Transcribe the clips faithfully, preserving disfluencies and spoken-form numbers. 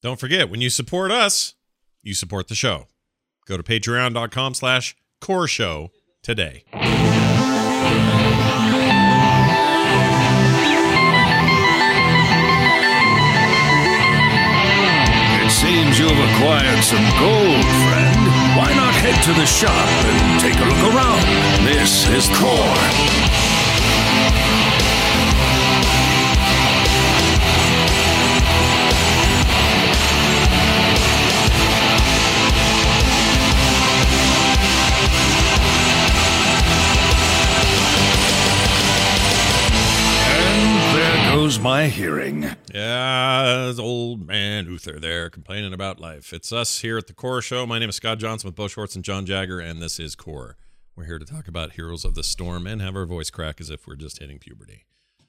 Don't forget, when you support us, you support the show. Go to patreon.com slash core show today. It seems you've acquired some gold, friend. Why not head to the shop and take a look around? This is Core. Goes my hearing. Yeah, there's old man Uther there complaining about life. It's us here at the Core Show. My name is Scott Johnson with Bo Schwartz and John Jagger, and this is Core. We're here to talk about Heroes of the Storm and have our voice crack as if we're just hitting puberty.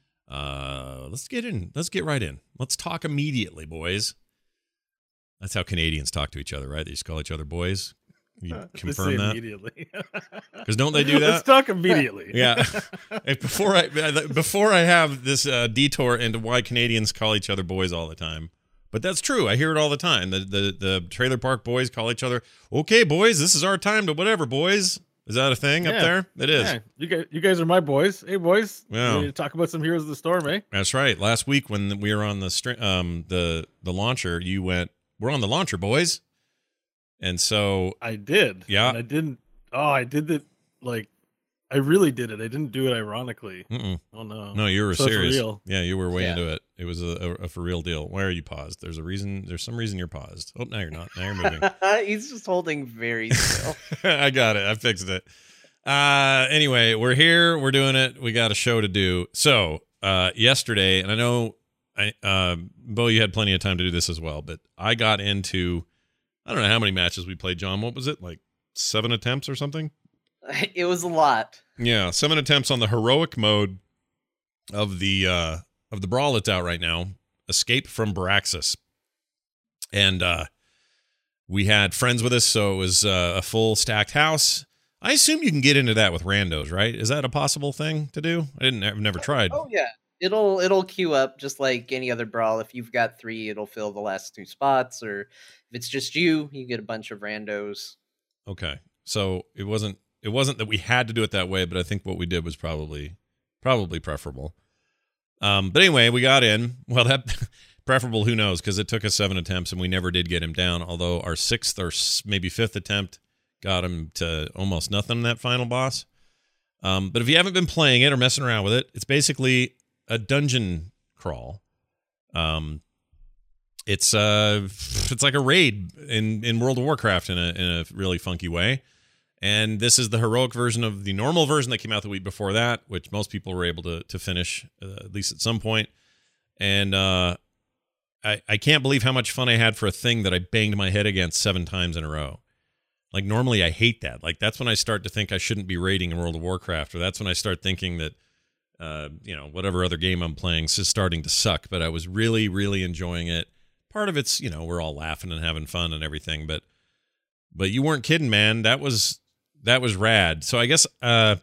Uh, let's get in. Let's get right in. Let's talk immediately, boys. That's how Canadians talk to each other, right? They just call each other boys. You uh, confirm that immediately, because don't they do that? Let's talk immediately. Yeah. before I before I have this uh, detour into why Canadians call each other boys all the time, but that's true. I hear it all the time. The the the trailer park boys call each other, "Okay, boys, this is our time to whatever, boys." Is that a thing yeah. up there? It is. Yeah. You guys, you guys are my boys. Hey, boys. Yeah. We talk about some Heroes of the Storm, eh? That's right. Last week when we were on the str- um the the launcher, you went, "We're on the launcher, boys." And so I did. Yeah. And I didn't. Oh, I did it. Like, I really did it. I didn't do it ironically. Mm-mm. Oh, no. No, you were so serious. For real. Yeah, you were way yeah. into it. It was a, a, a for real deal. Why are you paused? There's a reason. There's some reason you're paused. Oh, now you're not. Now you're moving. He's just holding very still. I got it. I fixed it. Uh, anyway, we're here. We're doing it. We got a show to do. So uh, yesterday, and I know, I uh, Bo, you had plenty of time to do this as well, but I got into... I don't know how many matches we played, John. What was it? Like seven attempts or something? It was a lot. Yeah, seven attempts on the heroic mode of the uh, of the brawl that's out right now, Escape from Baraxis. And uh, we had friends with us, so it was uh, a full stacked house. I assume you can get into that with randos, right? Is that a possible thing to do? I didn't. I've never tried. Oh yeah, it'll it'll queue up just like any other brawl. If you've got three, it'll fill the last two spots, or if it's just you, you get a bunch of randos. Okay, so it wasn't it wasn't that we had to do it that way, but I think what we did was probably probably preferable. Um, but anyway, we got in. Well, that preferable, who knows? Because it took us seven attempts and we never did get him down. Although our sixth or maybe fifth attempt got him to almost nothing in that final boss. Um, but if you haven't been playing it or messing around with it, it's basically a dungeon crawl. Um. It's uh, it's like a raid in, in World of Warcraft in a in a really funky way, and this is the heroic version of the normal version that came out the week before that, which most people were able to to finish uh, at least at some point. And uh, I I can't believe how much fun I had for a thing that I banged my head against seven times in a row. Like normally I hate that. Like that's when I start to think I shouldn't be raiding in World of Warcraft, or that's when I start thinking that uh, you know whatever other game I'm playing is starting to suck. But I was really really enjoying it. Part of it's, you know, we're all laughing and having fun and everything, but but you weren't kidding, man. That was that was rad. So I guess uh,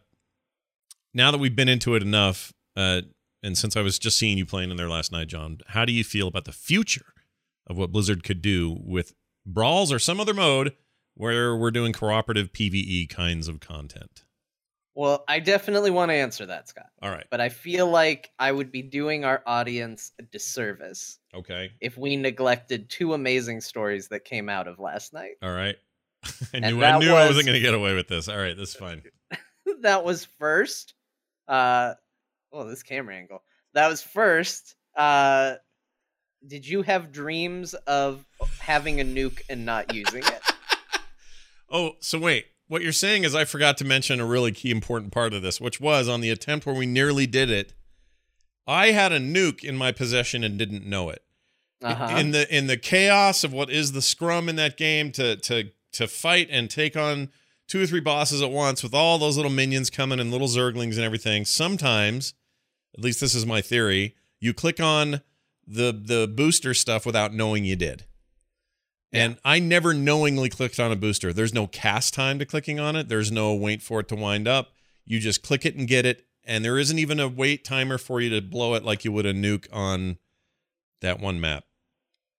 now that we've been into it enough, uh, and since I was just seeing you playing in there last night, John, how do you feel about the future of what Blizzard could do with brawls or some other mode where we're doing cooperative PvE kinds of content? Well, I definitely want to answer that, Scott. All right. But I feel like I would be doing our audience a disservice. Okay. If we neglected two amazing stories that came out of last night. All right. I And knew, I, that knew I was- wasn't going to get away with this. All right, this is fine. That was first. Uh, oh, this camera angle. That was first. Uh, did you have dreams of having a nuke and not using it? Oh, so wait. What you're saying is I forgot to mention a really key important part of this, which was on the attempt where we nearly did it, I had a nuke in my possession and didn't know it. Uh-huh. In the in the chaos of what is the scrum in that game to to to fight and take on two or three bosses at once with all those little minions coming and little zerglings and everything, sometimes, at least this is my theory, you click on the the booster stuff without knowing you did. And I never knowingly clicked on a booster. There's no cast time to clicking on it. There's no wait for it to wind up. You just click it and get it. And there isn't even a wait timer for you to blow it like you would a nuke on that one map.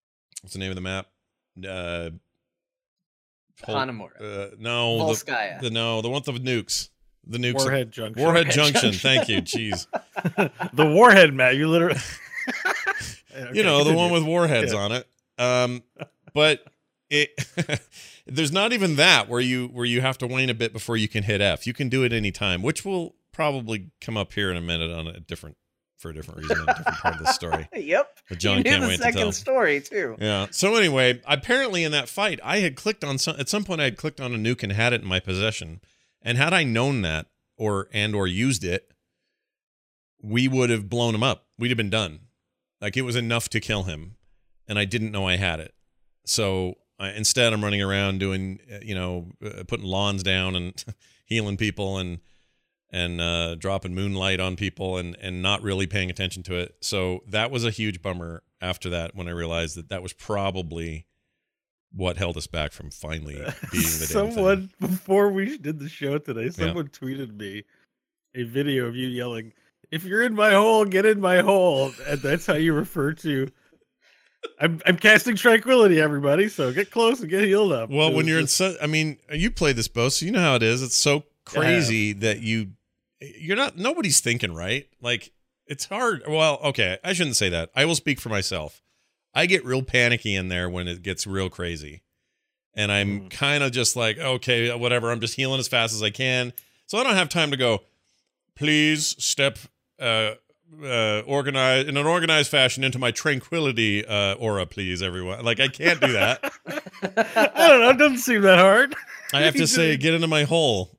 what's the name of the map? Uh, Pol- Hanamura. uh no, Volskaya. the, the no, the one with the nukes. The nukes. Warhead Junction. Warhead, Warhead Junction. Junction. Thank you. Jeez. The Warhead map. You literally. Okay, you know, the continue. one with warheads Yeah. on it. Um, but it there's not even that where you where you have to wane a bit before you can hit F. You can do it any time, which will probably come up here in a minute on a different for a different reason, a different part of the story. Yep. But John you knew can't the wait to second tell. story too. Yeah. So anyway, apparently in that fight, I had clicked on some at some point I had clicked on a nuke and had it in my possession. And had I known that or and or used it, we would have blown him up. We'd have been done. Like it was enough to kill him, and I didn't know I had it. So I, instead, I'm running around doing, uh, you know, uh, putting lawns down and healing people and and uh, dropping moonlight on people and and not really paying attention to it. So that was a huge bummer. After that, when I realized that that was probably what held us back from finally beating the damn thing. Someone before we did the show today, someone tweeted me a video of you yelling, "If you're in my hole, get in my hole," and that's how you refer to. I'm I'm casting tranquility, everybody. So get close and get healed up. Well, It when was you're just- in, su- I mean, you played this, Bo, so you know how it is. It's so crazy that you, you're not. Nobody's thinking right. Like it's hard. Well, okay, I shouldn't say that. I will speak for myself. I get real panicky in there when it gets real crazy, and I'm Mhm. kind of just like, okay, whatever. I'm just healing as fast as I can, so I don't have time to go. Please step. Uh, uh organize in an organized fashion into my tranquility uh aura, please, everyone. Like I can't do that. I don't know. It doesn't seem that hard. I have to say, get into my hole.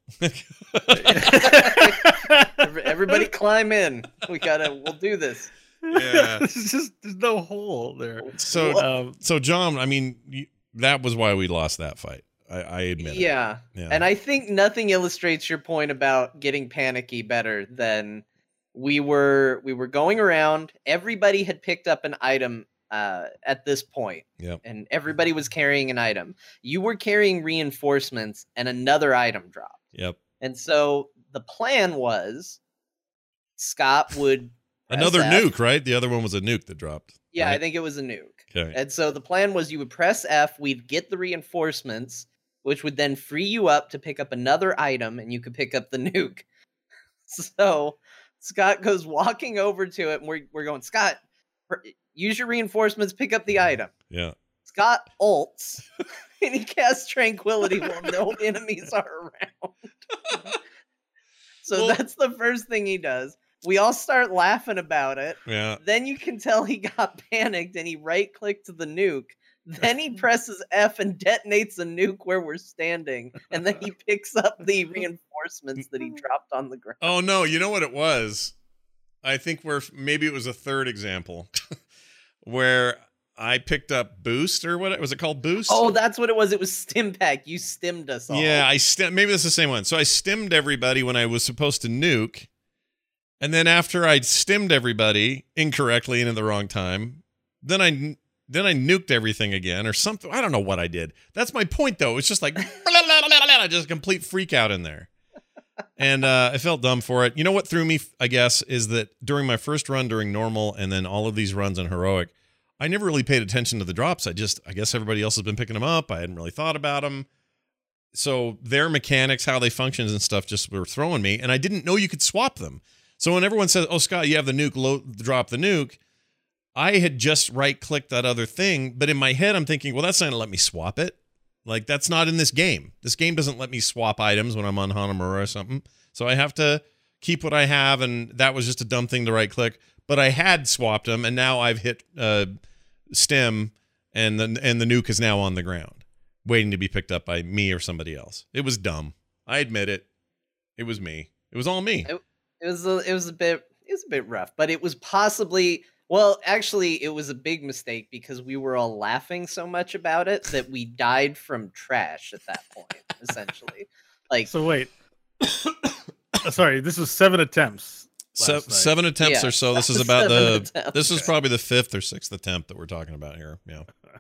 Every- Everybody climb in. We gotta. We'll do this. Yeah. It's just there's no hole there. So, Um, so John, I mean, you, that was why we lost that fight. I, I admit it. Yeah. Yeah. And I think nothing illustrates your point about getting panicky better than we were we were going around. Everybody had picked up an item uh, at this point. Yep. And everybody was carrying an item. You were carrying reinforcements and another item dropped. Yep. And so the plan was Scott would press Another F. nuke, right? The other one was a nuke that dropped. Yeah, I right? think it was a nuke. Okay. And so the plan was you would press F, we'd get the reinforcements, which would then free you up to pick up another item, and you could pick up the nuke. So Scott goes walking over to it, and we're, we're going, Scott, pr- use your reinforcements, pick up the item. Yeah. Scott ults, and he casts Tranquility while no enemies are around. So Well- that's the first thing he does. We all start laughing about it. Yeah. Then you can tell he got panicked and he right clicked to the nuke. Then he presses F and detonates a nuke where we're standing. And then he picks up the reinforcements that he dropped on the ground. Oh no, you know what it was? I think we're maybe it was a third example where I picked up Boost or what was it called? Boost? Oh, that's what it was. It was Stim Pack. You stimmed us all. Yeah, I stim- maybe that's the same one. So I stimmed everybody when I was supposed to nuke. And then after I'd stimmed everybody incorrectly and in the wrong time, then I then I nuked everything again or something. I don't know what I did. That's my point though. It's just like just a complete freak out in there. And uh, I felt dumb for it. You know what threw me, I guess, is that during my first run during normal and then all of these runs on heroic, I never really paid attention to the drops. I just, I guess everybody else has been picking them up. I hadn't really thought about them. So their mechanics, how they function and stuff just were throwing me. And I didn't know you could swap them. So when everyone says, oh, Scott, you have the nuke, load, drop the nuke, I had just right-clicked that other thing. But in my head, I'm thinking, well, that's not going to let me swap it. Like, that's not in this game. This game doesn't let me swap items when I'm on Hanamura or something. So I have to keep what I have, and that was just a dumb thing to right-click. But I had swapped them, and now I've hit uh, stem, and the, and the nuke is now on the ground, waiting to be picked up by me or somebody else. It was dumb. I admit it. It was me. It was all me. It, it was a, it was a bit it was a bit rough, but it was possibly well, actually, it was a big mistake because we were all laughing so much about it that we died from trash at that point, essentially. Like, so wait. Uh, Sorry, this was seven attempts. Se- last night. seven attempts Yeah, or so. This is about seven the. attempts. This is probably the fifth or sixth attempt that we're talking about here. Yeah.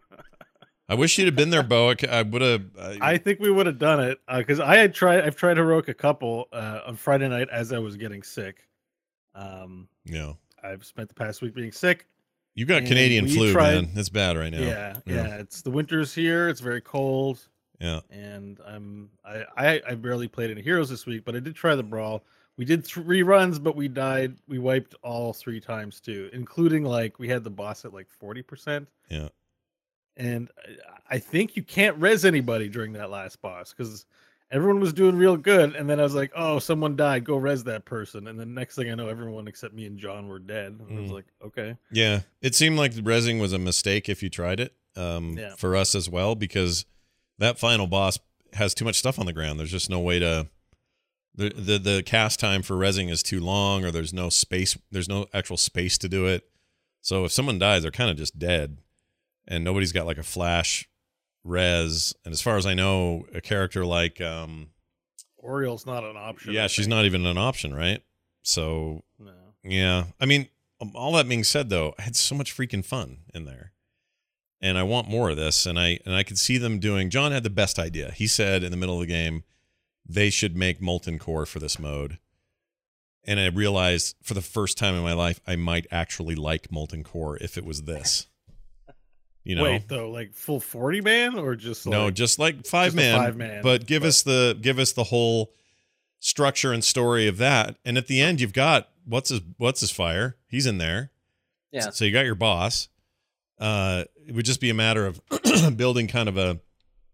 I wish you'd have been there, Bo. I, c- I would have. I, I think we would have done it because I had tried. I've tried heroic a couple uh, on Friday night as I was getting sick. Um, yeah. I've spent the past week being sick. You got And Canadian we flu, tried- man. It's bad right now. Yeah, yeah, It's the winter's here. It's very cold, Yeah. and I'm I, I I barely played any heroes this week, but I did try the brawl. We did three runs, but we died. We wiped all three times too, including like we had the boss at like forty percent. Yeah. And I- I think you can't res anybody during that last boss because everyone was doing real good. And then I was like, oh, someone died. Go res that person. And then next thing I know, everyone except me and John were dead. And I was Mm. like, okay. Yeah. It seemed like the resing was a mistake if you tried it. Um, Yeah. for us as well, because that final boss has too much stuff on the ground. There's just no way to the the the cast time for resing is too long, or there's no space. There's no actual space to do it. So if someone dies, they're kind of just dead, and nobody's got like a flash res. And as far as I know, a character like um, Oriel's not an option. yeah, I she's think. not even an option, right? So No. yeah, I mean, um, all that being said, though, I had so much freaking fun in there, and I want more of this. And I and I could see them doing. John had the best idea. He said in the middle of the game, they should make Molten Core for this mode. And I realized for the first time in my life, I might actually like Molten Core if it was this. You know, Wait, though, like full forty man or just no, like, just like five just a man, five man, but give but- us the give us the whole structure and story of that. And at the end, you've got what's his what's his fire? He's in there. Yeah. So you got your boss. Uh, it would just be a matter of building kind of a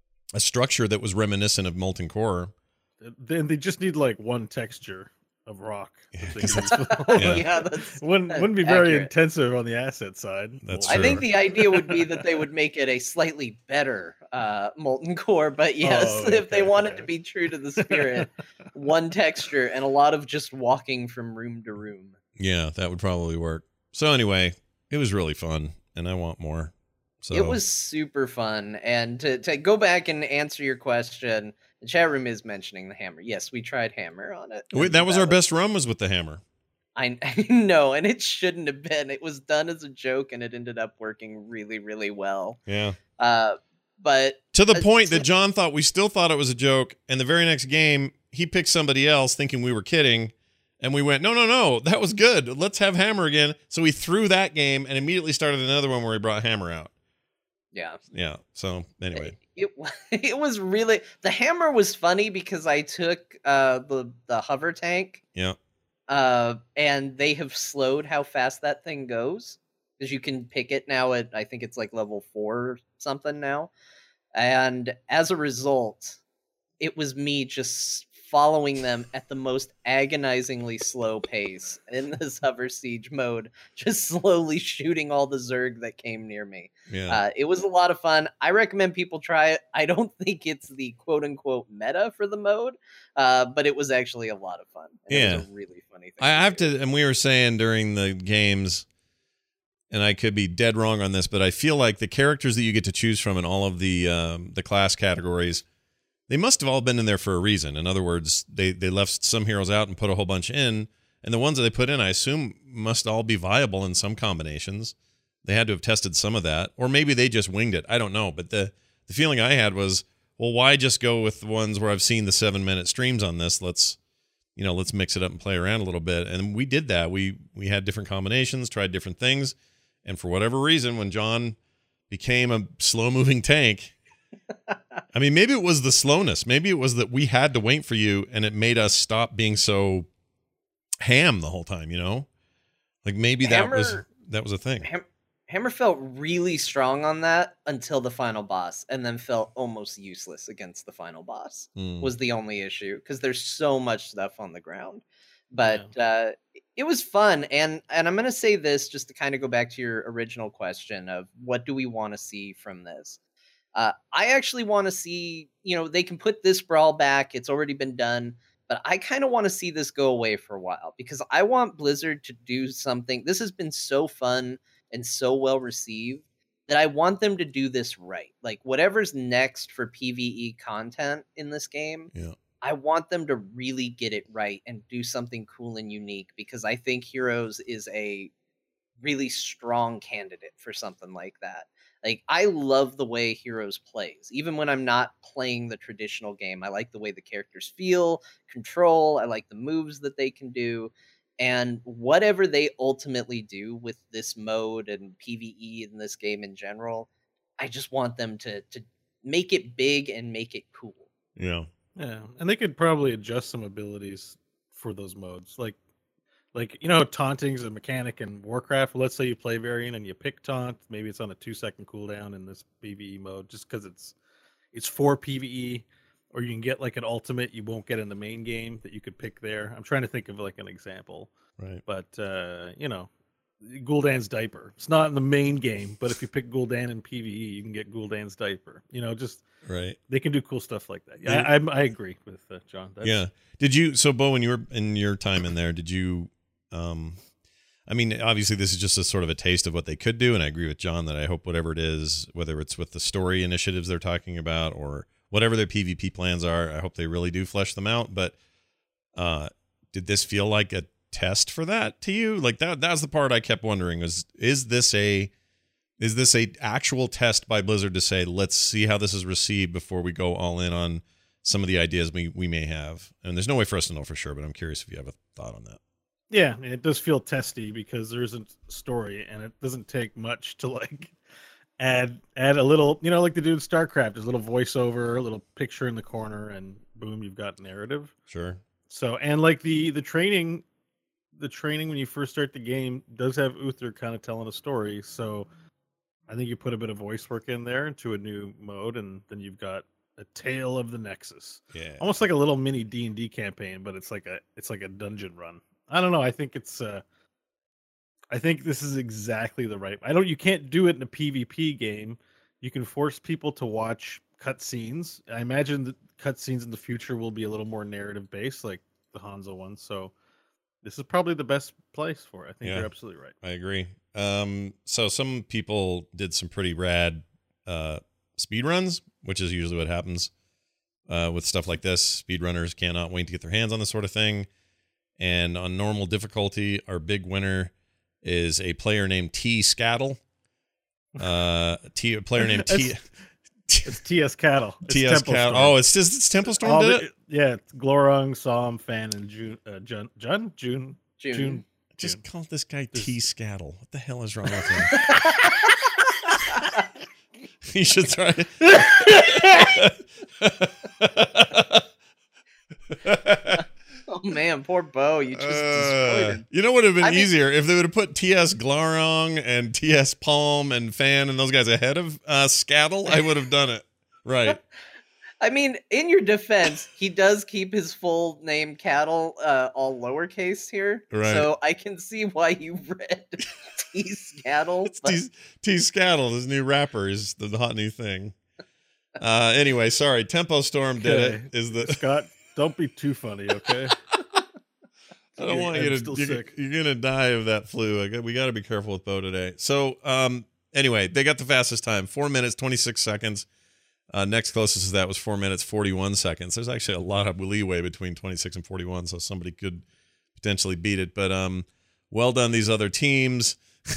a structure that was reminiscent of Molten Core. Then they just need like one texture of rock. that they Yeah. can use for the whole Yeah. thing. Yeah, that's Wouldn't that's wouldn't be very accurate. intensive on the asset side. That's I true. think the idea would be that they would make it a slightly better uh, molten core, but yes, Oh, if they okay, want it okay. to be true to the spirit, one texture and a lot of just walking from room to room. Yeah, that would probably work. So anyway, it was really fun, and I want more. So It was super fun, and to to go back and answer your question, the chat room is mentioning the hammer. Yes, we tried hammer on it. Wait, and that was our best run was with the hammer. I, I know, and it shouldn't have been. It was done as a joke, and it ended up working really, really well. Yeah. Uh, but To the Uh, point so- that John thought we still thought it was a joke, and the very next game he picked somebody else thinking we were kidding, and we went, no, no, no, that was good. Let's have Hammer again. So we threw that game and immediately started another one where he brought Hammer out. yeah, Yeah. So anyway, it wa- it was really the hammer was funny because I took uh the the hover tank, yeah, uh, and they have slowed how fast that thing goes because you can pick it now at I think it's like level four or something now, and as a result, it was me just following them at the most agonizingly slow pace in this hover siege mode, just slowly shooting all the Zerg that came near me. yeah. Uh, it was a lot of fun. I recommend people try it. I don't think it's the quote unquote meta for the mode, uh, but it was actually a lot of fun. And It was Yeah. a really funny thing. I have do. to, and we were saying during the games, and I could be dead wrong on this, but I feel like the characters that you get to choose from in all of the um, the class categories, they must have all been in there for a reason. In other words, they they left some heroes out and put a whole bunch in, and the ones that they put in, I assume, must all be viable in some combinations. They had to have tested some of that, or maybe they just winged it. I don't know, but the the feeling I had was, well, why just go with the ones where I've seen the seven minute streams on this? Let's you know, let's mix it up and play around a little bit. And we did that. We we had different combinations, tried different things. And for whatever reason, when John became a slow-moving tank, I mean, maybe it was the slowness. Maybe it was that we had to wait for you, and it made us stop being so ham the whole time, you know? Like maybe that was Hammer- that was a thing. Ham- Hammer felt really strong on that until the final boss, and then felt almost useless against the final boss. Mm. Was the only issue because there's so much stuff on the ground. But uh, it was fun, and and I'm gonna say this just to kind of go back to your original question of what do we want to see from this. Uh, I actually want to see, you know, they can put this brawl back. It's already been done, but I kind of want to see this go away for a while because I want Blizzard to do something. This has been so fun and so well received that I want them to do this right. Like whatever's next for PvE content in this game, Yeah. I want them to really get it right and do something cool and unique because I think Heroes is a really strong candidate for something like that. Like I love the way Heroes plays. Even when I'm not playing the traditional game, I like the way the characters feel, control, I like the moves that they can do. And whatever they ultimately do with this mode and PvE in this game in general, I just want them to to make it big and make it cool. Yeah. Yeah, and they could probably adjust some abilities for those modes. Like, like you know, taunting's a mechanic in Warcraft. Let's say you play Varian and you pick taunt. Maybe it's on a two second cooldown in this PvE mode, just because it's it's for PvE. Or you can get like an ultimate you won't get in the main game that you could pick there. I'm trying to think of like an example. Right. But uh, you know, Gul'dan's diaper. It's not in the main game, but if you pick Gul'dan in PvE, you can get Gul'dan's diaper. You know, just right. They can do cool stuff like that. Yeah, I, I, I agree with uh, John. That's... Yeah. Did you? So, Bo, when you were in your time in there, did you? Um, I mean, obviously, this is just a sort of a taste of what they could do, and I agree with John that I hope whatever it is, whether it's with the story initiatives they're talking about or whatever their PvP plans are, I hope they really do flesh them out. But uh, did this feel like a test for that to you? Like that that's the part I kept wondering was, is this a is this a actual test by Blizzard to say, let's see how this is received before we go all in on some of the ideas we, we may have? And there's no way for us to know for sure, but I'm curious if you have a thought on that. Yeah, it does feel testy because there isn't a story and it doesn't take much to like add add a little, you know, like they do in StarCraft, there's a little voiceover, a little picture in the corner, and boom, you've got narrative. Sure. So, and like the the training, the training when you first start the game does have Uther kind of telling a story. So, I think you put a bit of voice work in there into a new mode, and then you've got a Tale of the Nexus. Yeah. Almost like a little mini D and D campaign, but it's like a it's like a dungeon run. I don't know. I think it's uh I think this is exactly the right. I don't. You can't do it in a PvP game. You can force people to watch cutscenes. I imagine that cutscenes in the future will be a little more narrative based, like the Hanzo one. So this is probably the best place for it. I think Yeah. you're absolutely right. I agree. Um, so some people did some pretty rad uh, speed runs, which is usually what happens uh, with stuff like this. Speedrunners cannot wait to get their hands on this sort of thing. And on normal difficulty, our big winner is a player named T Scattle. Uh, T a player named T. It's T S Cattle. It's T S Temple Cattle. Storm. Oh, it's just it's Temple Storm All did the- it. Yeah, it's Glorung, Psalm, Fan, and June. Uh, Jun, Jun, June, June. June. Just June. call this guy This- T Scattle. What the hell is wrong with him? He should try. Oh man, poor Bo, you just destroyed Uh, him. you know what would have been I mean- easier if they would have put T S Glarong and T S Palm and Fan and those guys ahead of uh, Scattle. I would have done it right. I mean, in your defense, he does keep his full name Cattle uh, all lowercase here, Right. so I can see why you read T Scattle. It's but- T, T Scattle, his new rapper, is the, the hot new thing. Uh, anyway, sorry. Tempo Storm did Okay. it. Is the Scott, don't be too funny, okay? I don't want I'm you to. still You're, sick. you're gonna die of that flu. I got, we got to be careful with Bo today. So, um, anyway, they got the fastest time, four minutes twenty six seconds. Uh, next closest to that was four minutes forty one seconds. There's actually a lot of leeway between twenty six and forty one, so somebody could potentially beat it. But um, well done, these other teams.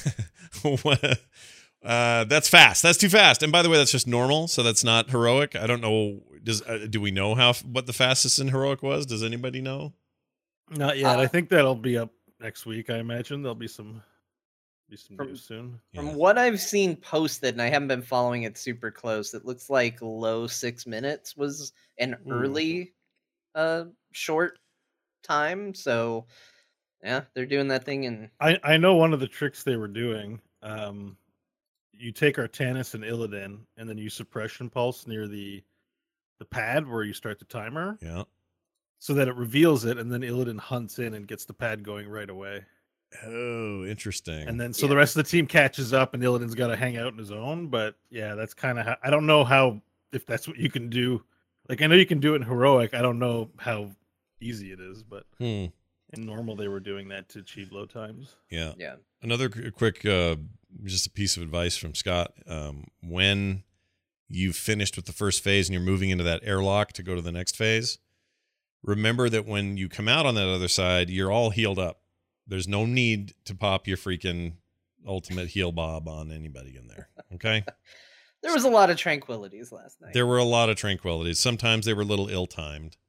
uh, that's fast. That's too fast. And by the way, that's just normal, so that's not heroic. I don't know. Does uh, do we know how what the fastest in heroic was? Does anybody know? Not yet. Uh, I think that'll be up next week. I imagine there'll be some be some From- news soon. From Yeah. what I've seen posted, and I haven't been following it super close, it looks like low six minutes was an Ooh. early uh short time. So yeah, they're doing that thing in I I know one of the tricks they were doing. Um, you take Artanis and Illidan, and then you suppression pulse near the the pad where you start the timer, Yeah. so that it reveals it, and then Illidan hunts in and gets the pad going right away. Oh, interesting. And then so Yeah. the rest of the team catches up, and Illidan's got to hang out in his own. But yeah, that's kind of how I don't know how if that's what you can do. Like I know you can do it in heroic. I don't know how easy it is, but Hmm. in normal they were doing that to achieve low times. Yeah. yeah. Another qu- quick, uh, just a piece of advice from Scott. Um, when you've finished with the first phase and you're moving into that airlock to go to the next phase, remember that when you come out on that other side, you're all healed up. There's no need to pop your freaking ultimate heal bob on anybody in there. Okay. There was a lot of tranquilities last night. There were a lot of tranquilities. Sometimes they were a little ill-timed.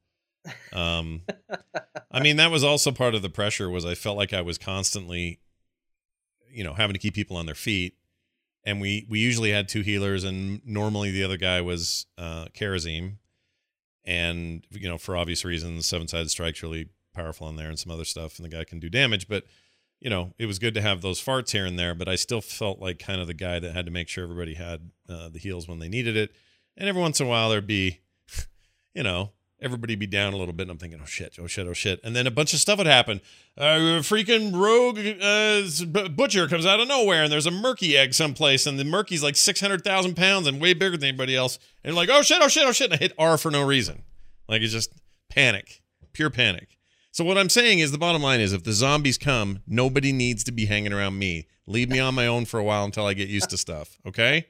Um, I mean, that was also part of the pressure. Was I felt like I was constantly, you know, having to keep people on their feet, and we we usually had two healers, and normally the other guy was uh, Kharazim, and you know, for obvious reasons, Seven Sided Strike's really powerful in there, and some other stuff, and the guy can do damage, but. You know, it was good to have those farts here and there, but I still felt like kind of the guy that had to make sure everybody had uh, the heals when they needed it. And every once in a while there'd be, you know, everybody be down a little bit. And I'm thinking, oh shit, oh shit, oh shit. And then a bunch of stuff would happen. Uh, freaking rogue uh, butcher comes out of nowhere and there's a murky egg someplace. And the murky's like six hundred thousand pounds and way bigger than anybody else. And like, oh shit, oh shit, oh shit. And I hit R for no reason. Like it's just panic, pure panic. So what I'm saying is the bottom line is if the zombies come, nobody needs to be hanging around me. Leave me on my own for a while until I get used to stuff. Okay?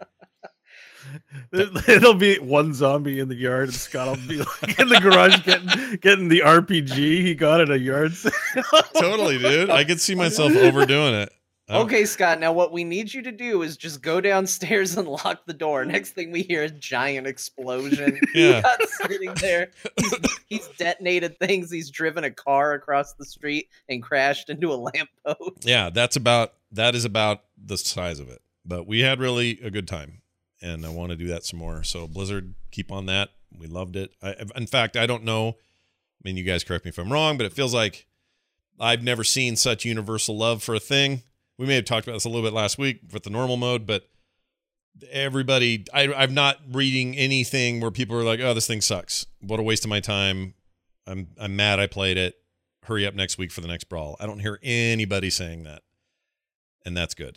It'll be one zombie in the yard and Scott will be like in the garage getting getting the R P G he got at a yard sale. Totally, dude. I could see myself overdoing it. Oh. Okay, Scott, now what we need you to do is just go downstairs and lock the door. Next thing we hear, a giant explosion. Yeah. Scott's sitting there. He's, he's detonated things. He's driven a car across the street and crashed into a lamppost. Yeah, that's about, that is about the size of it. But we had really a good time, and I want to do that some more. So Blizzard, keep on that. We loved it. I, in fact, I don't know. I mean, you guys correct me if I'm wrong, but it feels like I've never seen such universal love for a thing. We may have talked about this a little bit last week with the normal mode, but everybody, I, I'm not reading anything where people are like, oh, this thing sucks. What a waste of my time. I'm I'm mad I played it. Hurry up next week for the next brawl. I don't hear anybody saying that. And that's good.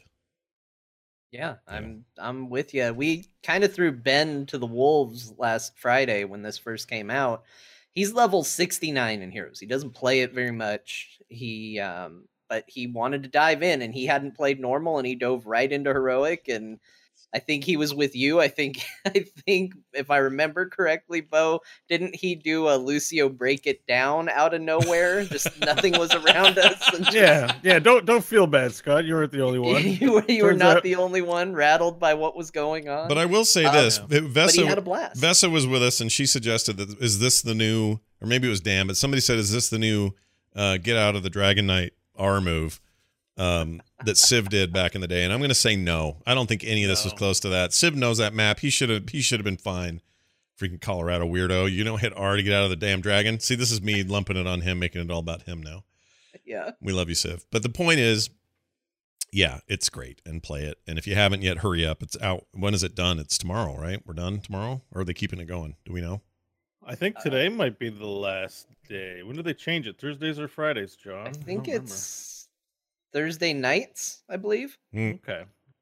Yeah, I'm I'm with you. We kind of threw Ben to the wolves last Friday when this first came out. He's level sixty-nine in Heroes. He doesn't play it very much. He um But he wanted to dive in, and he hadn't played normal, and he dove right into heroic. And I think he was with you. I think, I think if I remember correctly, Bo, didn't he do a Lucio break it down out of nowhere? Just nothing was around us. And just... Yeah, yeah. Don't don't feel bad, Scott. You weren't the only one. you were, you were Turns not out- the only one rattled by what was going on. But I will say Uh, this. yeah. Vessa, but he had a blast. Vessa was with us, and she suggested that, is this the new, or maybe it was Dan, but somebody said, is this the new uh, get out of the Dragon Knight R move? Um, that Civ did back in the day, and I'm going to say no. I don't think any of this was No. close to that. Civ knows that map. He should have. He should have been fine. Freaking Colorado weirdo. You don't hit R to get out of the damn dragon. See, this is me lumping it on him, making it all about him now. Yeah. We love you, Civ. But the point is, yeah, it's great, and play it. And if you haven't yet, hurry up. It's out. When is it done? It's tomorrow, right? We're done tomorrow, or are they keeping it going? Do we know? I think today might be the last day. When do they change it? Thursdays or Fridays, John? I think don't remember. it's Thursday nights, I believe. Hmm. Okay.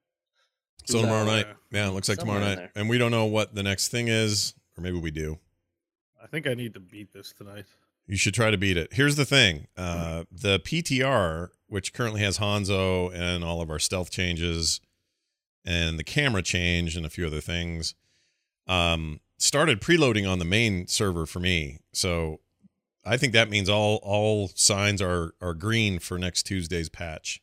So tomorrow So, night. uh, Yeah, it looks like tomorrow somewhere in night. there. And we don't know what the next thing is, or maybe we do. I think I need to beat this tonight. You should try to beat it. Here's the thing. Uh, the P T R, which currently has Hanzo and all of our stealth changes and the camera change and a few other things, um, started preloading on the main server for me. So I think that means all all signs are are green for next Tuesday's patch.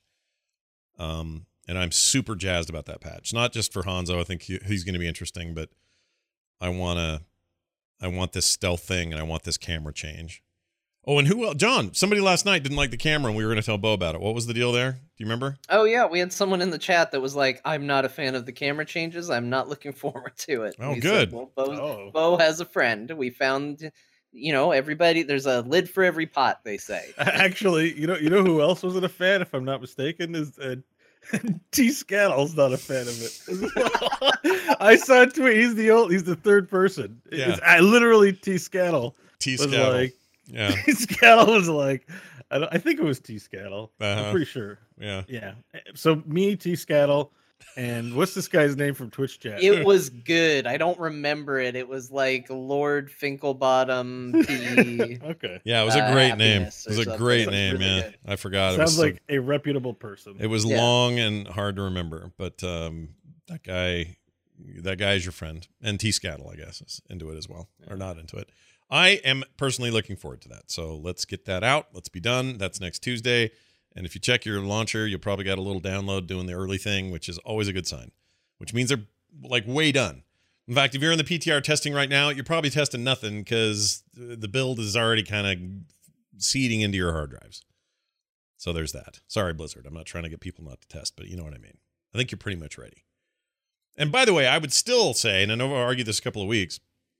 Um, and I'm super jazzed about that patch. Not just for Hanzo. I think he, he's going to be interesting, but I want to I want this stealth thing, and I want this camera change. Oh, and who else? John, somebody last night didn't like the camera, and we were going to tell Bo about it. What was the deal there? Do you remember? Oh yeah, we had someone in the chat that was like, "I'm not a fan of the camera changes. I'm not looking forward to it." Oh, We good. Said, well, Bo, Oh. Bo has a friend. We found, you know, everybody. There's a lid for every pot, they say. Actually, you know, you know who else wasn't a fan, if I'm not mistaken, is uh, T. Scattle's not a fan of it as well. I saw a tweet. He's the old. He's the third person. Yeah. It's, I literally T. Scattle T was Scattle. like. Yeah. T. Scattle was like. I, don't, I think it was T. Scattle. Uh-huh. I'm pretty sure. Yeah. Yeah. So me, T. Scattle, and what's this guy's name from Twitch chat? It was good. I don't remember it. It was like Lord Finkelbottom P. Okay. Yeah, it was a Uh, great name. Happiness It was or a something. great It was name, really man. good. I forgot. it Sounds was so- like a reputable person. it was Yeah. long and hard to remember, but um, that guy, that guy is your friend, and T Scattle, I guess, is into it as well, or not into it. I am personally looking forward to that. So let's get that out. Let's be done. That's next Tuesday. And if you check your launcher, you'll probably got a little download doing the early thing, which is always a good sign, which means they're like way done. In fact, if you're in the P T R testing right now, you're probably testing nothing because the build is already kind of seeding into your hard drives. So there's that. Sorry, Blizzard. I'm not trying to get people not to test, but you know what I mean. I think you're pretty much ready. And by the way, I would still say, and I know I've argued this a couple of weeks,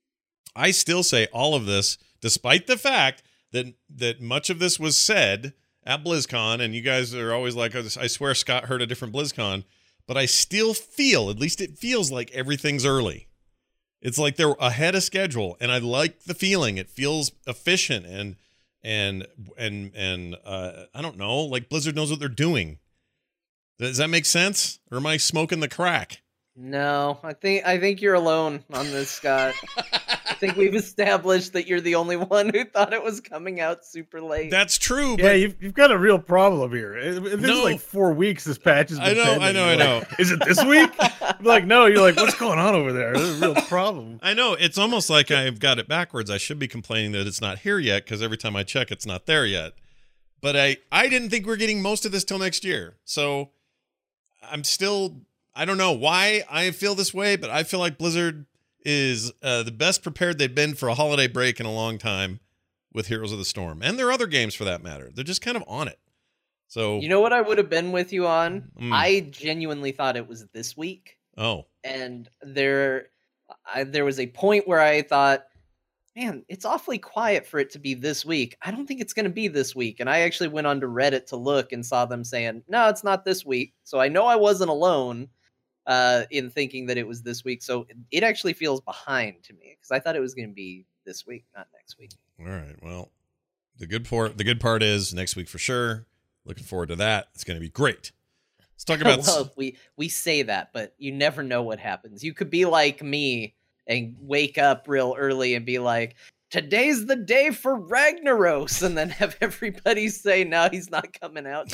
I still say all of this, despite the fact that that much of this was said at BlizzCon, and you guys are always like, I swear Scott heard a different BlizzCon, but I still feel, at least it feels like everything's early. It's like they're ahead of schedule, and I like the feeling. It feels efficient, and and and and uh, I don't know, like Blizzard knows what they're doing. Does that make sense, or am I smoking the crack? No, I think I think you're alone on this, Scott. I think we've established that you're the only one who thought it was coming out super late. That's true. Yeah, But you've, you've got a real problem here. It, it, this No. is like four weeks. This patch has been I know, pending. I know, You're I like, know. Is it this week? I'm like, no. You're like, what's going on over there? There's a real problem. I know it's almost like I've got it backwards. I should be complaining that it's not here yet because every time I check, it's not there yet. But I, I didn't think we're getting most of this till next year. So I'm still, I don't know why I feel this way, but I feel like Blizzard is uh, the best prepared they've been for a holiday break in a long time with Heroes of the Storm. And there are other games for that matter. They're just kind of on it. So, You know what I would have been with you on? Mm. I genuinely thought it was this week. oh, And there I, there was a point where I thought, man, it's awfully quiet for it to be this week. I don't think it's going to be this week. And I actually went onto Reddit to look and saw them saying, no, it's not this week. So I know I wasn't alone uh, in thinking that it was this week. So it actually feels behind to me because I thought it was going to be this week, not next week. all right. Well, the good part, the good part is next week for sure. Looking forward to that. It's going to be great. Let's talk about well, we, we say that, but you never know what happens. You could be like me and wake up real early and be like, today's the day for Ragnaros, and then have everybody say, no, he's not coming out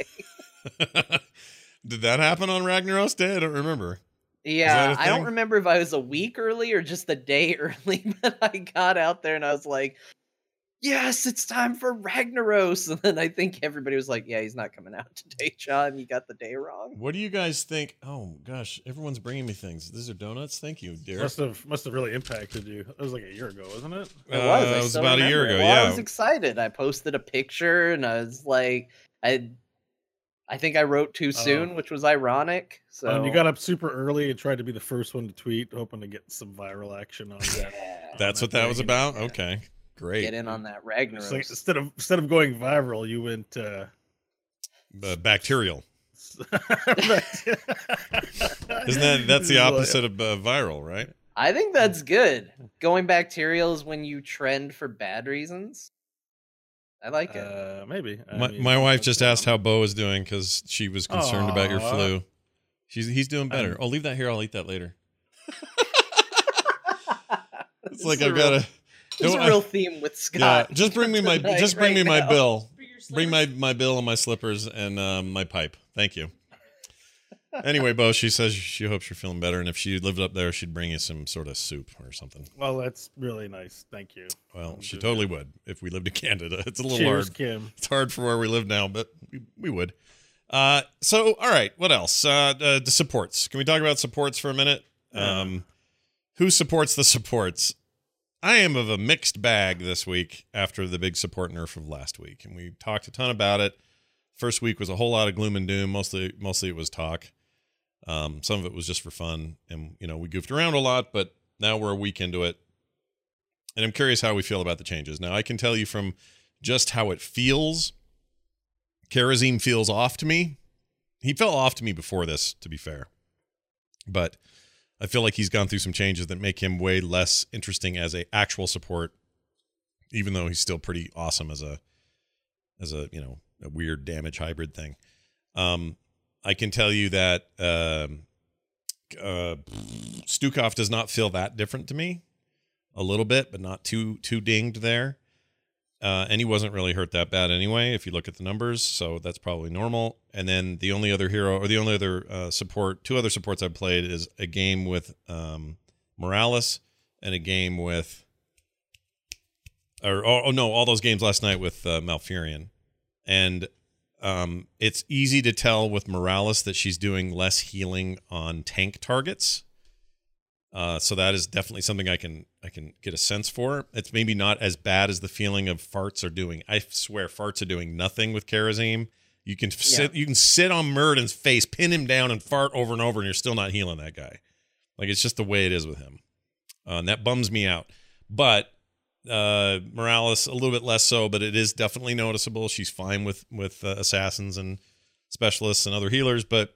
today. Did that happen on Ragnaros Day? I don't remember. Yeah, a I don't thing? remember if I was a week early or just a day early, but I got out there and I was like, yes, it's time for Ragnaros. And then I think everybody was like, yeah, he's not coming out today, John. You got the day wrong. What do you guys think? Oh gosh, everyone's bringing me things. These are donuts. Thank you, dear. Must have must have really impacted you. That was like a year ago, wasn't it? It was. Uh, I it was still about a year remember ago. it. Well, Yeah. I was excited. I posted a picture and I was like, I, I think I wrote too soon, which was ironic. So Oh, and you got up super early and tried to be the first one to tweet, hoping to get some viral action on that. yeah, That's on what that was thing. about. Yeah. Okay, great. get in on that It's Ragnaros. like, instead of instead of going viral, you went. Uh, Uh, bacterial. Isn't Isn't that that's the opposite of uh, viral, right? I think that's good. Going bacterial is when you trend for bad reasons. I like it. Uh, maybe. I My, mean, my wife that's just good. asked how Bo is doing because she was concerned about your Aw. flu. She's he's doing better. I'm- oh, leave that here. I'll eat that later. It's This like is a I've real- got to. There's a real theme with Yeah, Scott. just bring me my tonight just bring me right my now. bill. Bring my my bill and my slippers and um, my pipe. Thank you. Anyway, Bo, she says she hopes you're feeling better, and if she lived up there, she'd bring you some sort of soup or something. Well, that's really nice. Thank you. Well, I'll she do totally would if we lived in Canada. It's a little Cheers, hard. Kim. It's hard for where we live now, but we, we would. Uh, so, all right, what else? Uh, uh, the supports. Can we talk about supports for a minute? Yeah. Um, who supports the supports? I am of a mixed bag this week after the big support nerf of last week, and we talked a ton about it. First week was a whole lot of gloom and doom. Mostly, mostly it was talk. Um, some of it was just for fun, and you know we goofed around a lot. But now we're a week into it, and I'm curious how we feel about the changes. Now, I can tell you from just how it feels. Kharazim feels off to me. He felt off to me before this, to be fair, but I feel like he's gone through some changes that make him way less interesting as a actual support, even though he's still pretty awesome as a as a you know a weird damage hybrid thing. Um, I can tell you that um, uh, Stukov does not feel that different to me. A little bit, but not too too dinged there. Uh, and he wasn't really hurt that bad anyway, if you look at the numbers. So that's probably normal. And then the only other hero, or the only other uh, support, two other supports I've played is a game with um, Morales and a game with, or oh, oh no, all those games last night with uh, Malfurion. And um, it's easy to tell with Morales that she's doing less healing on tank targets. Uh, so that is definitely something I can I can get a sense for. It's maybe not as bad as the feeling of farts are doing. I swear farts are doing nothing with Kharazim. You can sit Yeah. you can sit on Murden's face, pin him down, and fart over and over, and you're still not healing that guy. Like, it's just the way it is with him. Uh, and that bums me out. But uh, Morales, a little bit less so, but it is definitely noticeable. She's fine with, with uh, assassins and specialists and other healers, but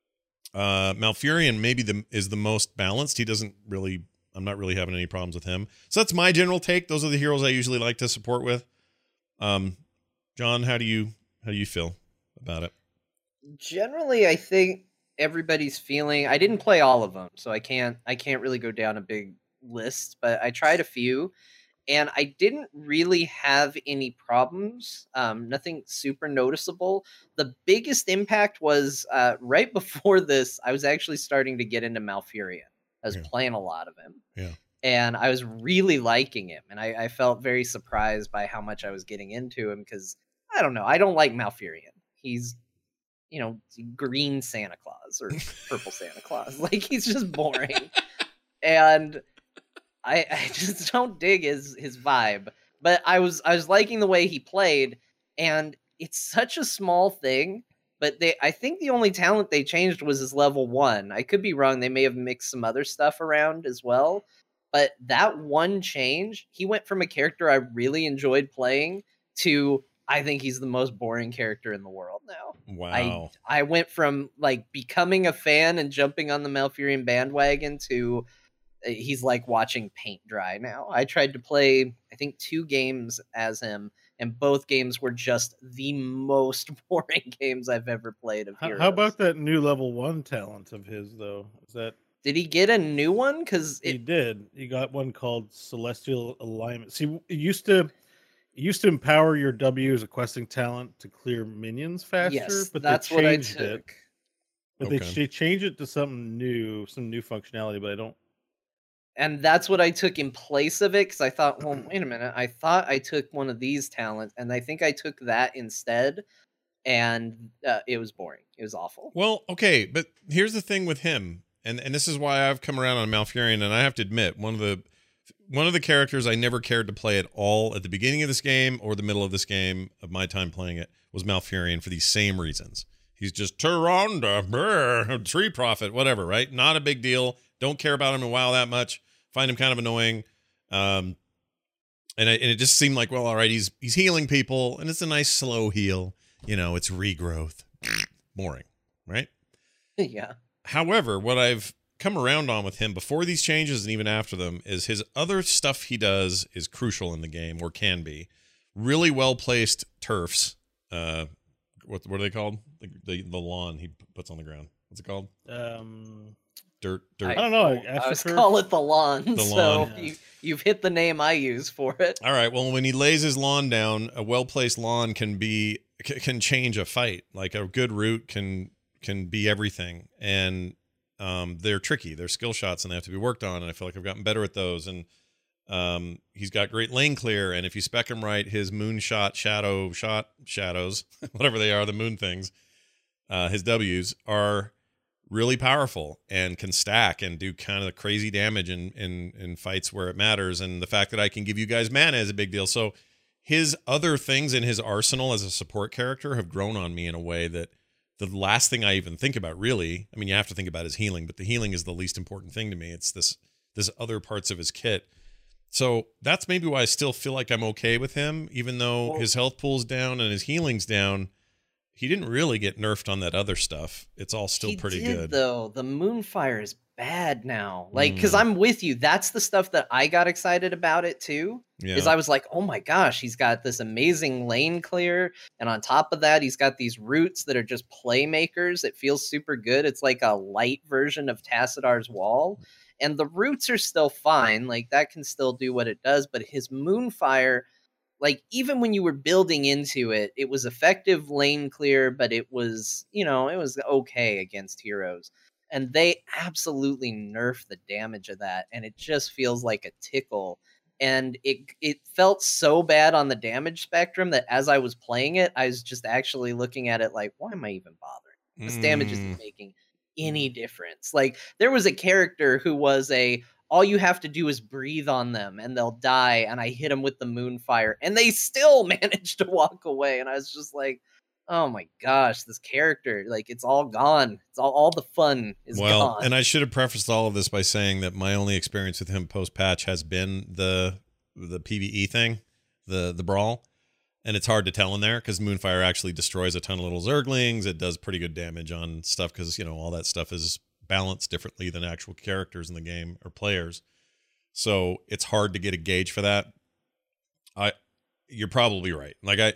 uh, Malfurion maybe the, is the most balanced. He doesn't really, I'm not really having any problems with him. So that's my general take. Those are the heroes I usually like to support with. Um, John, how do you, how do you feel about it? Generally, I think everybody's feeling. I didn't play all of them, so I can't. I can't really go down a big list, but I tried a few, and I didn't really have any problems. Um, nothing super noticeable. The biggest impact was uh, right before this. I was actually starting to get into Malfurion. I was Yeah. playing a lot of him. Yeah. And I was really liking him, and I, I felt very surprised by how much I was getting into him because I don't know. I don't like Malfurion. He's, you know, green Santa Claus or purple Santa Claus. Like, he's just boring. And I, I just don't dig his his vibe. But I was I was liking the way he played, and it's such a small thing. But they I think the only talent they changed was his level one. I could be wrong. They may have mixed some other stuff around as well. But that one change, he went from a character I really enjoyed playing to I think he's the most boring character in the world now. Wow. I I went from like becoming a fan and jumping on the Malfurion bandwagon to uh, he's like watching paint dry now. I tried to play I think two games as him, and both games were just the most boring games I've ever played of How, Heroes. how about that new level one talent of his though? Is that Did he get a new one? Because he it did? He got one called Celestial Alignment. See, it used to it used to empower your W as a questing talent to clear minions faster, yes, but that's they what I changed took. it. But they, Okay. they changed it to something new, some new functionality. But I don't. And that's what I took in place of it because I thought, well, wait a minute. I thought I took one of these talents, and I think I took that instead, and uh, it was boring. It was awful. Well, okay, but here's the thing with him, and and this is why I've come around on Malfurion, and I have to admit, one of the one of the characters I never cared to play at all at the beginning of this game or the middle of this game of my time playing it was Malfurion for these same reasons. He's just Tyrande, brr, tree prophet, whatever, right? Not a big deal. Don't care about him in WoW that much. Find him kind of annoying. Um, and, I, and it just seemed like, well, all right, he's he's healing people, and it's a nice slow heal. You know, it's regrowth. Boring, right? Yeah. However, what I've come around on with him before these changes and even after them is his other stuff he does is crucial in the game, or can be. Really well placed turfs. Uh, what what are they called? The, the the lawn he puts on the ground. What's it called? Um, Dirt. Dirt. I don't know. I was AstroTurf? call it the lawn. The so lawn. you, you've hit the name I use for it. All right. Well, when he lays his lawn down, a well placed lawn can be c- can change a fight. Like a good route can can be everything, and um, they're tricky. They're skill shots, and they have to be worked on. And I feel like I've gotten better at those. And um, he's got great lane clear, and if you spec him right, his moonshot shadow shot shadows, whatever they are, the moon things, uh, his W's are really powerful and can stack and do kind of crazy damage in, in in fights where it matters. And the fact that I can give you guys mana is a big deal. So his other things in his arsenal as a support character have grown on me in a way that the last thing I even think about, really, I mean, you have to think about his healing, but the healing is the least important thing to me. It's this this other parts of his kit. So that's maybe why I still feel like I'm okay with him, even though Well- his health pool's down and his healing's down. He didn't really get nerfed on that other stuff. It's all still he pretty did, good. though. The Moonfire is bad now. Like, because Mm. I'm with you. That's the stuff that I got excited about it too. Yeah. Is I was like, oh my gosh, he's got this amazing lane clear, and on top of that, he's got these roots that are just playmakers. It feels super good. It's like a light version of Tacidar's Wall, and the roots are still fine. Like that can still do what it does, but his Moonfire, like even when you were building into it, it was effective lane clear, but it was, you know, it was okay against heroes. And they absolutely nerfed the damage of that, and it just feels like a tickle. And it it felt so bad on the damage spectrum that as I was playing it, I was just actually looking at it like, why am I even bothering? This damage Mm. isn't making any difference. Like there was a character who was a all you have to do is breathe on them and they'll die, and I hit them with the moonfire and they still managed to walk away, and I was just like, oh my gosh, this character, like it's all gone. It's all all the fun is well, gone. And I should have prefaced all of this by saying that my only experience with him post patch has been the the PvE thing, the the brawl. And it's hard to tell in there because Moonfire actually destroys a ton of little Zerglings. It does pretty good damage on stuff because, you know, all that stuff is balanced differently than actual characters in the game or players. So it's hard to get a gauge for that. I, you're probably right. Like I,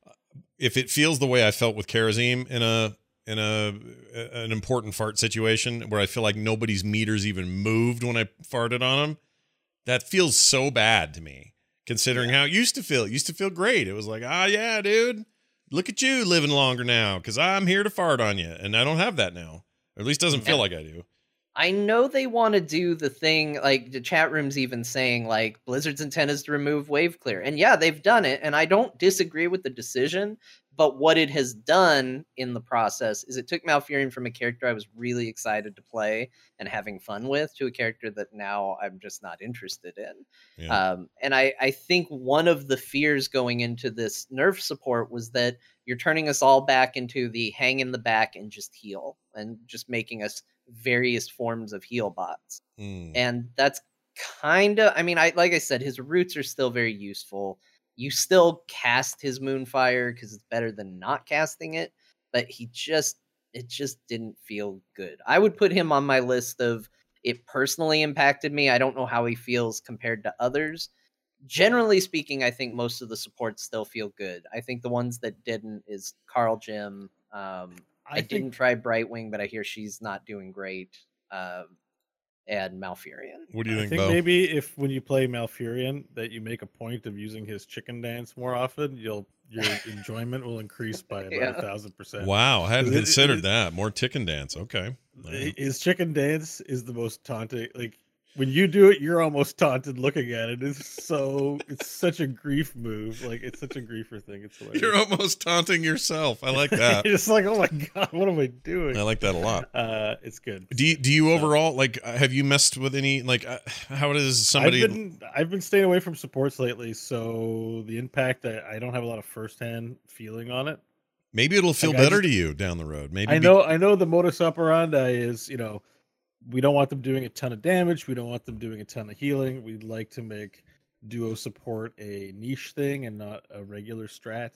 if it feels the way I felt with Karazim in a in a an important fart situation where I feel like nobody's meters even moved when I farted on him, that feels so bad to me. Considering yeah. how it used to feel. It used to feel great. It was like, ah, yeah, dude, look at you living longer now because I'm here to fart on you. And I don't have that now. Or at least doesn't feel like I do. I know they want to do the thing, like the chat room's even saying, like, Blizzard's intent is to remove wave clear. And yeah, they've done it. And I don't disagree with the decision. But what it has done in the process is it took Malfurion from a character I was really excited to play and having fun with to a character that now I'm just not interested in. Yeah. Um, and I, I think one of the fears going into this nerf support was that you're turning us all back into the hang in the back and just heal and just making us various forms of heal bots. Mm. And that's kind of, I mean, I like I said, his roots are still very useful. You still cast his Moonfire because it's better than not casting it, but he just, it just didn't feel good. I would put him on my list of it personally impacted me. I don't know how he feels compared to others. Generally speaking, I think most of the supports still feel good. I think the ones that didn't is Carl Jim. Um, I, I think... didn't try Brightwing, but I hear she's not doing great. Um, and Malfurion. What do you think, I think Bo? Maybe if when you play Malfurion that you make a point of using his chicken dance more often, you'll your enjoyment will increase by about yeah. a thousand percent. Wow, I hadn't considered it, that. More chicken dance. Okay. His chicken dance is the most taunting. Like when you do it, you're almost taunted looking at it. It's so it's such a grief move. Like it's such a griefer thing. It's hilarious. You're almost taunting yourself. I like that. It's like, oh my god, what am I doing? I like that a lot. Uh, it's good. Do you, do you overall like? Have you messed with any like? Uh, how does somebody? I've been I've been staying away from supports lately, so the impact I, I don't have a lot of firsthand feeling on it. Maybe it'll feel like better just, to you down the road. Maybe I know be- I know the modus operandi is, you know, we don't want them doing a ton of damage. We don't want them doing a ton of healing. We'd like to make duo support a niche thing and not a regular strat.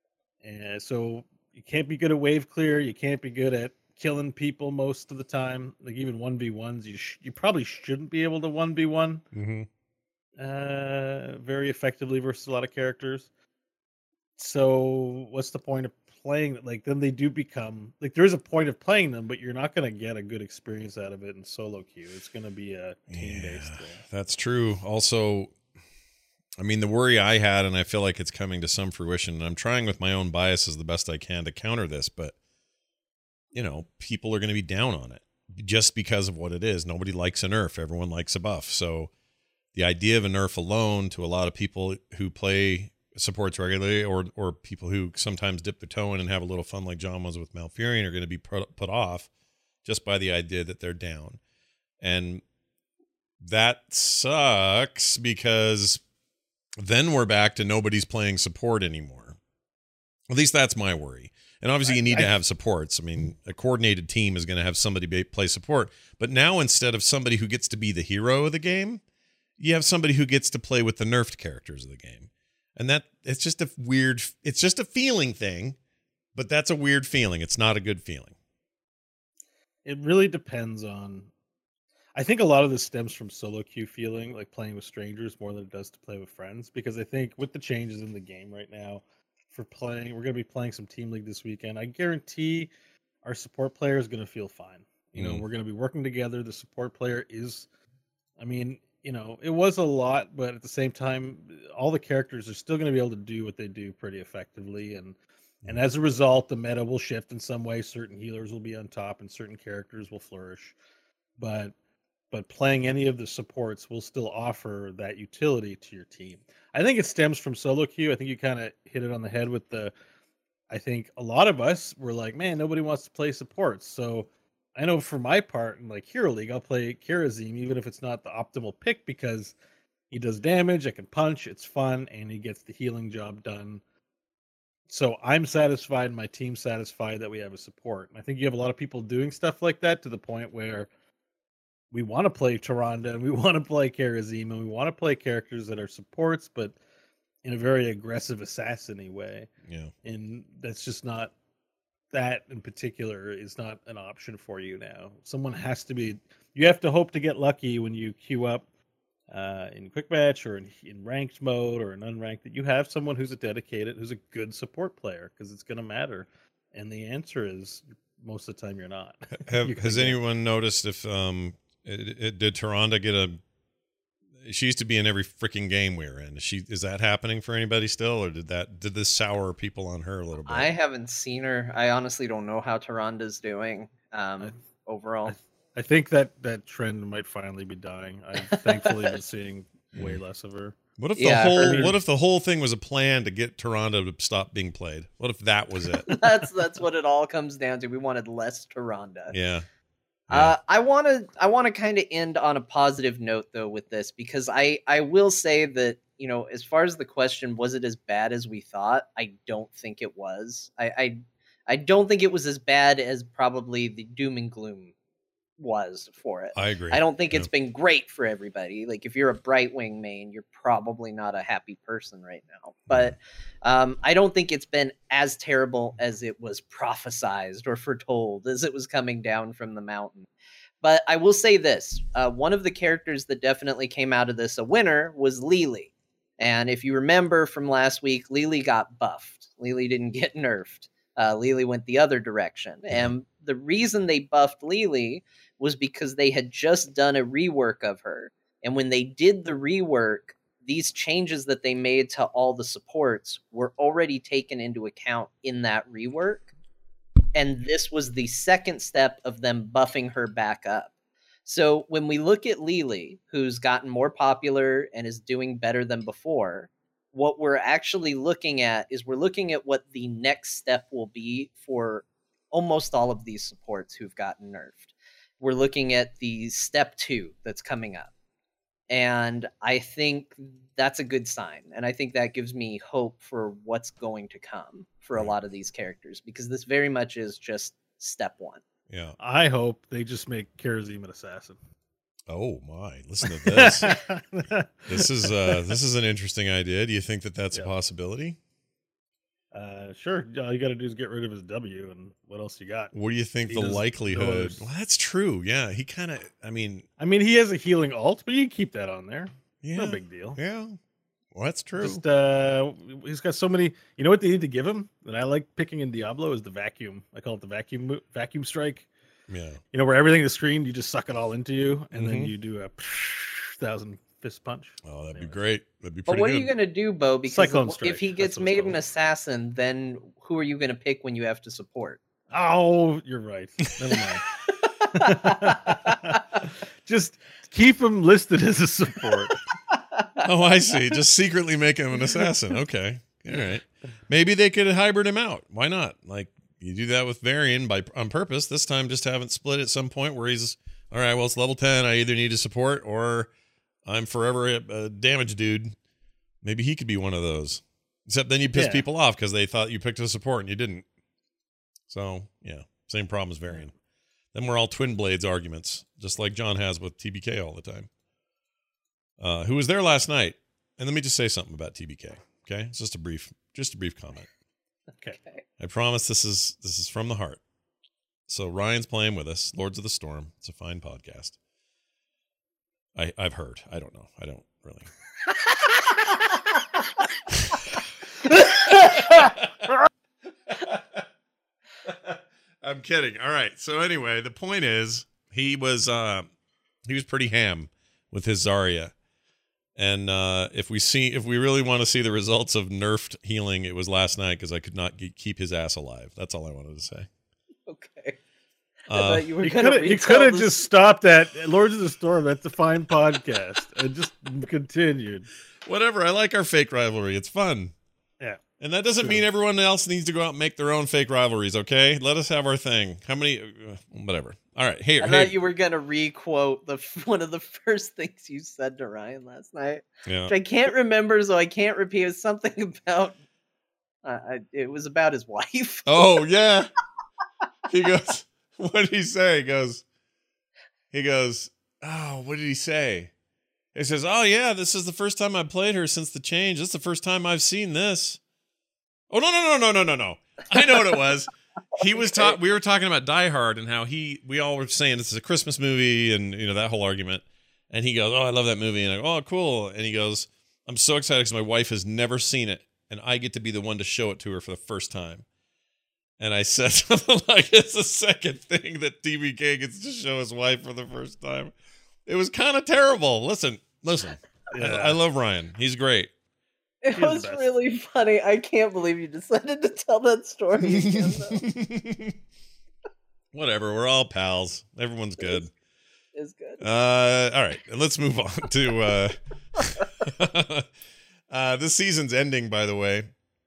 And so you can't be good at wave clear. You can't be good at killing people most of the time. Like even one v ones, you sh- you probably shouldn't be able to one v one mm-hmm. uh, very effectively versus a lot of characters. So what's the point of playing? Like then they do become like there is a point of playing them, but you're not going to get a good experience out of it in solo queue. It's going to be a team based yeah, thing. That's true. Also, I mean, the worry I had, and I feel like it's coming to some fruition, and I'm trying with my own biases the best I can to counter this, but you know, people are going to be down on it just because of what it is. Nobody likes a nerf. Everyone likes a buff. So the idea of a nerf alone to a lot of people who play supports regularly or or people who sometimes dip their toe in and have a little fun like John was with Malfurion are going to be put, put off just by the idea that they're down. And that sucks because then we're back to nobody's playing support anymore. At least that's my worry. And obviously you need I, I, to have supports. I mean, a coordinated team is going to have somebody be, play support. But now instead of somebody who gets to be the hero of the game, you have somebody who gets to play with the nerfed characters of the game. And that it's just a weird, it's just a feeling thing, but that's a weird feeling. It's not a good feeling. It really depends on, I think a lot of this stems from solo queue feeling, like playing with strangers more than it does to play with friends. Because I think with the changes in the game right now for playing, we're going to be playing some Team League this weekend. I guarantee our support player is going to feel fine. You know, mm. we're going to be working together. The support player is, I mean, you know, it was a lot, but at the same time, all the characters are still going to be able to do what they do pretty effectively. And and as a result, the meta will shift in some way. Certain healers will be on top and certain characters will flourish. But but playing any of the supports will still offer that utility to your team. I think it stems from solo queue. I think you kind of hit it on the head with the, I think a lot of us were like, man, nobody wants to play supports. So I know for my part in like Hero League, I'll play Kirazim even if it's not the optimal pick because he does damage, I can punch, it's fun, and he gets the healing job done. So I'm satisfied, my team's satisfied that we have a support. And I think you have a lot of people doing stuff like that to the point where we want to play Tyrande and we want to play Kirazim and we want to play characters that are supports, but in a very aggressive assassin-y way. Yeah. And that's just not, that in particular is not an option for you now. Someone has to be, you have to hope to get lucky when you queue up uh, in quick match or in, in ranked mode or in unranked, that you have someone who's a dedicated, who's a good support player, because it's going to matter. And the answer is most of the time you're not. Have, you're has anyone noticed if, um, it, it, did Tyrande get a, she used to be in every freaking game we were in. Is she, is that happening for anybody still, or did that, did this sour people on her a little bit? I haven't seen her. I honestly don't know how Tyrande's doing um, I, overall. I, I think that that trend might finally be dying. I've thankfully been seeing way less of her. What if the Yeah, whole her- what if the whole thing was a plan to get Tyrande to stop being played? What if that was it? that's that's what it all comes down to. We wanted less Tyrande. Yeah. Uh, I want to I want to kind of end on a positive note though with this, because I I will say that, you know, as far as the question, was it as bad as we thought? I don't think it was. I I, I don't think it was as bad as probably the doom and gloom was for it. I agree. I don't think Yeah. it's been great for everybody. Like if you're a Brightwing main, you're probably not a happy person right now. But um, I don't think it's been as terrible as it was prophesized or foretold as it was coming down from the mountain. But I will say this. Uh, one of the characters that definitely came out of this a winner was Lily. And if you remember from last week, Lily got buffed. Lily didn't get nerfed. Uh, Lily went the other direction. And the reason they buffed Lily was because they had just done a rework of her. And when they did the rework, these changes that they made to all the supports were already taken into account in that rework. And this was the second step of them buffing her back up. So when we look at Lily, who's gotten more popular and is doing better than before, what we're actually looking at is we're looking at what the next step will be for almost all of these supports who've gotten nerfed. We're looking at the step two that's coming up. And I think that's a good sign. And I think that gives me hope for what's going to come for a lot of these characters, because this very much is just step one. Yeah. I hope they just make Kirazim an assassin. Oh my! Listen to this. This is uh, this is an interesting idea. Do you think that that's Yeah. a possibility? Uh, sure. All you got to do is get rid of his W, and what else you got? What do you think He the does likelihood? doors. Well, that's true. Yeah, he kind of. I mean, I mean, he has a healing ult, but you can keep that on there. yeah, No big deal. Yeah, well, that's true. Just uh, he's got so many. You know what they need to give him that I like picking in Diablo is the vacuum. I call it the vacuum mo- vacuum strike. Yeah, You know, where everything is screened, you just suck it all into you, and then Mhm. you do a thousand fist punch. oh, that'd be Anyways. great. That'd be But pretty what good. are you going to do, Bo? Because Cyclone if, Strike, if he that's gets what it's made an called. assassin, then who are you going to pick when you have to support? Oh, you're right. Never mind. Just keep him listed as a support. Oh, I see. Just secretly make him an assassin. Okay, all right. Maybe they could hybrid him out. Why not? Like you do that with Varian by on purpose. This time, just have it split at some point where he's all right. Well, it's level ten. I either need a support or I'm forever a, a damage dude. Maybe he could be one of those. Except then you piss Yeah. people off because they thought you picked a support and you didn't. So yeah, same problem as Varian. Then we're all twin blades arguments, just like John has with T B K all the time. Uh, who was there last night? And let me just say something about T B K. Okay, it's just a brief, just a brief comment. Okay. I promise this is this is from the heart. So Ryan's playing with us, Lords of the Storm. It's a fine podcast. I I've heard. I don't know. I don't really. I'm kidding. All right. So anyway, the point is he was uh he was pretty ham with his Zarya. And uh, if we see, if we really want to see the results of nerfed healing, it was last night because I could not ge- keep his ass alive. That's all I wanted to say. Okay. I Uh, thought you were You going could to have you could have just stopped at Lords of the Storm. That's a fine podcast, and just continued. whatever. I like our fake rivalry. It's fun. Yeah. And that doesn't True. mean everyone else needs to go out and make their own fake rivalries, okay? Let us have our thing. How many? Uh, whatever. All right. Here. I hey. thought you were gonna re-quote the one of the first things you said to Ryan last night, Yeah. which I can't remember, so I can't repeat. It was something about. Uh, I, it was about his wife. Oh yeah. He goes. What did he say? He goes. He goes. Oh, what did he say? He says, "Oh yeah, this is the first time I played her since the change. This is the first time I've seen this." Oh no no no no no no no! I know what it was. He was talk. We were talking about Die Hard and how he. We all were saying this is a Christmas movie and you know that whole argument. And he goes, "Oh, I love that movie." And I go, "Oh, cool." And he goes, "I'm so excited because my wife has never seen it, and I get to be the one to show it to her for the first time." And I said something like, "It's the second thing that T B K gets to show his wife for the first time." It was kind of terrible. Listen, listen. Yeah. I, I love Ryan. He's great. It He is was the best. really funny. I can't believe you decided to tell that story again. Though. Whatever. We're all pals. Everyone's good. It's good. Uh, all right. Let's move on to uh, uh, this season's ending, by the way.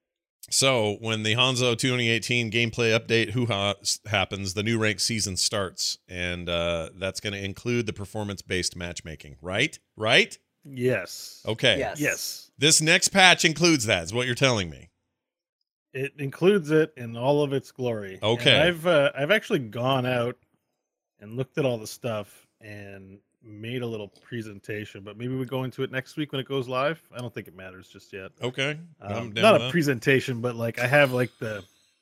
So when the Hanzo twenty eighteen gameplay update hoo-ha happens, the new ranked season starts, and uh, that's going to include the performance-based matchmaking, right? Right? Yes. Okay. Yes. Yes. This next patch includes that, is what you're telling me. It includes it in all of its glory. And Okay. I've uh, I've actually gone out and looked at all the stuff and made a little presentation, but maybe we go into it next week when it goes live. I don't think it matters just yet. Okay. Um, I'm down not with a that. presentation, but like I have like the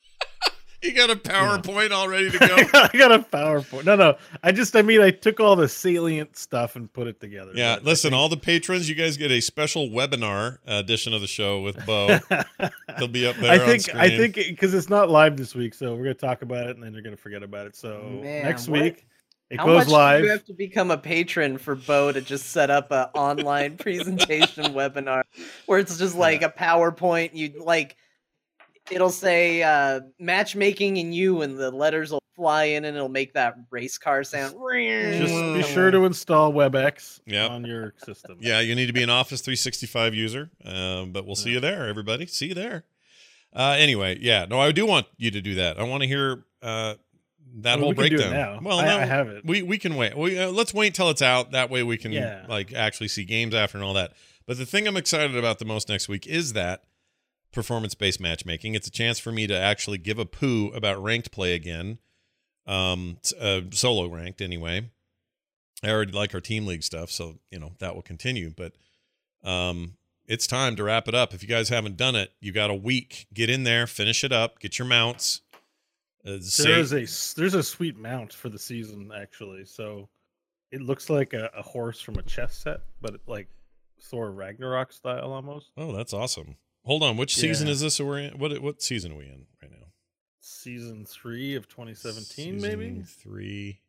You got a PowerPoint all ready to go? I got a PowerPoint. No, no. I just I mean I took all the salient stuff and put it together. Yeah, But I listen, think- all the patrons, you guys get a special webinar edition of the show with Bo. They'll be up there I on think screen. I think because it's not live this week, so we're gonna talk about it and then you're gonna forget about it. So Man, next what- week it How goes much live. do you have to become a patron for Bo to just set up an online presentation webinar where it's just like a PowerPoint? You like it'll say uh, matchmaking and you, and the letters will fly in, and it'll make that race car sound. Just be sure to install WebEx Yep. on your system. Yeah, you need to be an Office three sixty-five user, um, but we'll see you there, everybody. See you there. Uh, anyway, yeah, no, I do want you to do that. I want to hear uh, that Well, whole we can do it breakdown. now. Well, I- no, I have it. We we can wait. We uh, let's wait till it's out. That way we can Yeah. like actually see games after and all that. But the thing I'm excited about the most next week is that performance-based matchmaking. It's a chance for me to actually give a poo about ranked play again. Um, t- uh, solo ranked anyway. I already like our team league stuff, so you know that will continue. But um, it's time to wrap it up. If you guys haven't done it, you got a week. Get in there, finish it up, get your mounts. Uh, say- There's a s- there's a sweet mount for the season actually. So it looks like a, a horse from a chess set, but it, like Thor Ragnarok style almost. oh, that's awesome. Hold on, which season Yeah. is this? We're in? What what season are we in right now? Season three of twenty seventeen, Season maybe. three.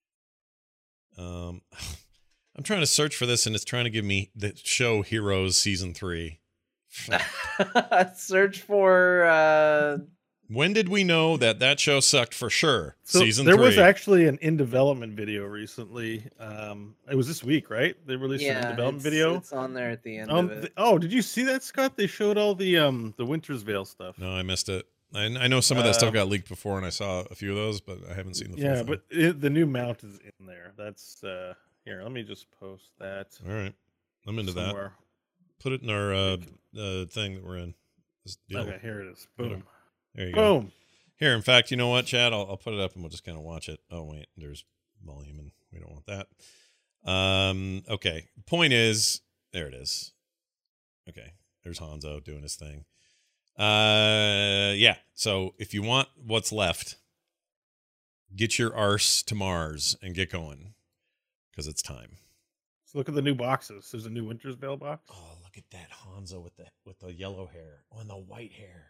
Um, I'm trying to search for this, and it's trying to give me the show Heroes season three. Search for. Uh, When did we know that that show sucked for sure? So season there three. was actually an in development video recently. Um, it was this week, right? They released an yeah, in development it's, video. It's on there at the end Um, of it. th- oh, did you see that, Scott? They showed all the um the Winter's Veil stuff. No, I missed it. I, I know some of that stuff Um, got leaked before, and I saw a few of those, but I haven't seen the full Yeah, thing. but it, the new mount is in there. That's uh here. Let me just post that. All right, I'm into that. somewhere. Put it in our uh, uh thing that we're in. This deal. Okay, here it is. Boom. There you go. Boom. Here, in fact, you know what, Chad? I'll, I'll put it up and we'll just kind of watch it. Oh, wait, there's volume and we don't want that. Um, okay. Point is, there it is. Okay. There's Hanzo doing his thing. Uh, yeah. So if you want what's left, get your arse to Mars and get going because it's time. So look at the new boxes. There's a new Winter's Veil box. Oh, look at that Hanzo with the with the yellow hair on the white hair.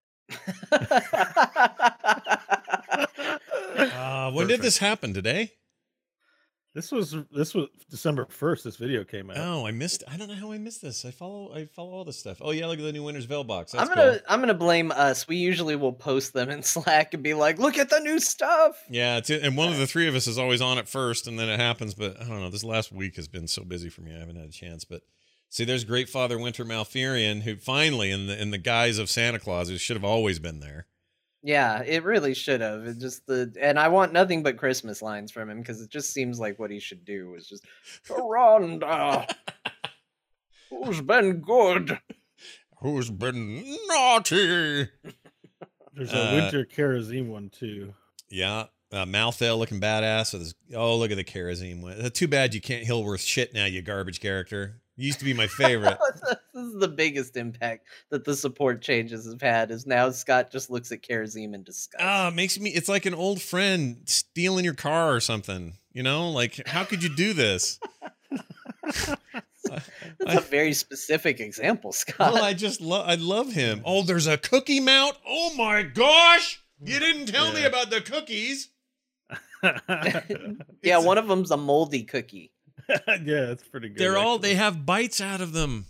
Uh, when did Perfect. this happen? Today? This was this was December first. This video came out. Oh, I missed. I don't know how I missed this. I follow. I follow all this stuff. Oh yeah, look at the new Winter's Veil box. That's I'm gonna cool. I'm gonna blame us. We usually will post them in Slack and be like, "Look at the new stuff." Yeah, it's, and one of the three of us is always on it first, and then it happens. But I don't know. This last week has been so busy for me. I haven't had a chance. But See, there's Great Father Winter Malfurion, who finally, in the in the guise of Santa Claus, who should have always been there. Yeah, it really should have. It just the and I want nothing but Christmas lines from him because it just seems like what he should do is just Rhonda, who's been good, who's been naughty. There's a Uh, Winter Karazim one too. Yeah, uh, Malthael looking badass with his. Oh, look at the Karazim one. Uh, Too bad you can't heal worth shit now, you garbage character. You used to be my favorite. This is the biggest impact that the support changes have had. Is now Scott just looks at Karazim in disgust. Ah, it makes me. It's like an old friend stealing your car or something. You know, like how could you do this? That's I- a very specific example, Scott. Well, I just love. I love him. Oh, there's a cookie mount. Oh my gosh! You didn't tell me Yeah. about the cookies. yeah, It's- one of them's a moldy cookie. Yeah, it's pretty good. They're all. actually. They have bites out of them.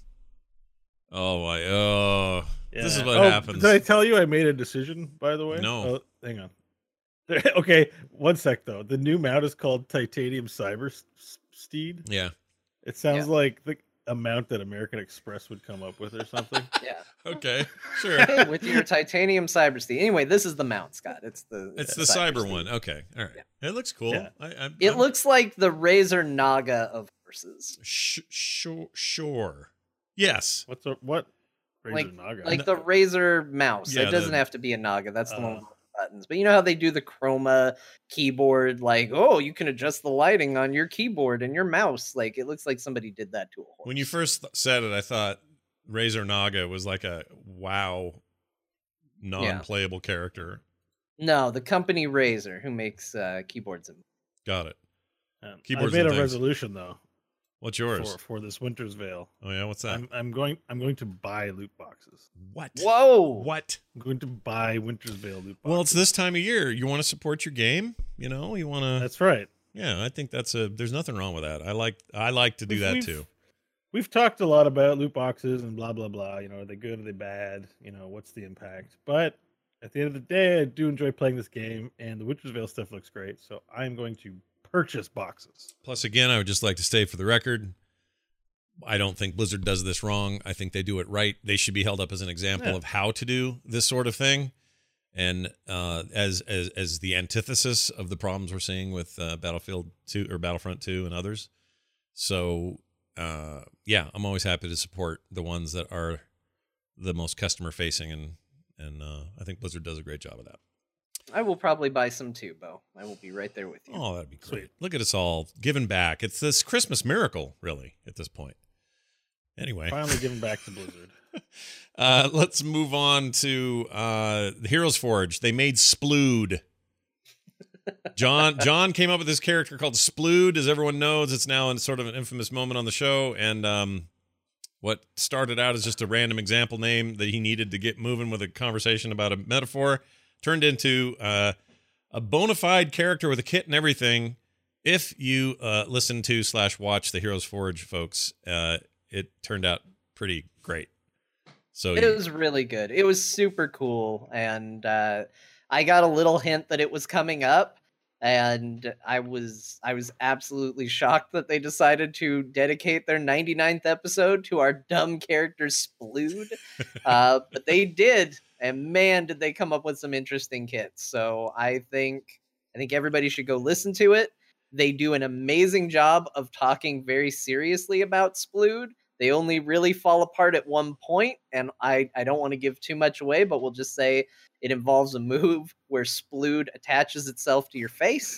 Oh my. Oh, this is Yeah. what Oh, happens. Did I tell you I made a decision, by the way? No. Oh, hang on. Okay, one sec though. The new mount is called Titanium Cyber S- S- Steed. Yeah. It sounds Yeah. like the amount that American Express would come up with or something. Yeah. Okay. Sure. Hey, with your titanium cyber steed. Anyway, this is the mount, Scott. It's the It's uh, the cyber steed. one. Okay. All right. It looks cool. Yeah. I, I, It I'm- looks like the Razor Naga of horses. sh- sure. Sure. Yes. What's a what? Razor Like- Naga. Like the Razor mouse. Yeah, it doesn't the- have to be a Naga. That's the one Uh. with the buttons. But you know how they do the chroma keyboard, like, oh, you can adjust the lighting on your keyboard and your mouse. Like it looks like somebody did that to a horse. When you first th- said it, I thought Razor Naga was like a WoW non-playable character. No, the company Razor, who makes uh, keyboards and Got it. Um, I keyboards made and a things. resolution though What's yours? for for this Winter's Veil. Oh yeah. What's that? I'm I'm going I'm going to buy loot boxes. What? Whoa! What? I'm going to buy Winter's Veil loot boxes. Well, it's this time of year. You want to support your game. You know. You want to. That's right. Yeah. I think that's a. There's nothing wrong with that. I like. I like to do We've- that we've- too. We've talked a lot about loot boxes and blah blah blah. You know, are they good? Are they bad? You know, what's the impact? But at the end of the day, I do enjoy playing this game, and the Winter's Veil stuff looks great. So I'm going to purchase boxes. Plus, again, I would just like to state for the record, I don't think Blizzard does this wrong. I think they do it right. They should be held up as an example Yeah. of how to do this sort of thing, and uh, as as as the antithesis of the problems we're seeing with uh, Battlefield two or Battlefront two and others. So, uh, yeah, I'm always happy to support the ones that are the most customer facing, and and uh, I think Blizzard does a great job of that. I will probably buy some too, Bo. I will be right there with you. Oh, that'd be great. Sweet. Look at us all giving back. It's this Christmas miracle, really, at this point. Anyway, Finally giving back to Blizzard. uh, let's move on to uh, the Heroes Forge. They made Splood. John John came up with this character called Splood. As everyone knows, it's now in sort of an infamous moment on the show. And um, what started out as just a random example name that he needed to get moving with a conversation about a metaphor turned into uh, a bona fide character with a kit and everything. If you uh, listen to slash watch the Heroes Forge, folks, uh, it turned out pretty great. So It you- was really good. It was super cool, and uh, I got a little hint that it was coming up, and I was I was absolutely shocked that they decided to dedicate their ninety-ninth episode to our dumb character Splood. uh, but they did, and man, did they come up with some interesting kits. So I think I think everybody should go listen to it. They do an amazing job of talking very seriously about Splood. They only really fall apart at one point, and I, I don't want to give too much away, but we'll just say it involves a move where Splood attaches itself to your face.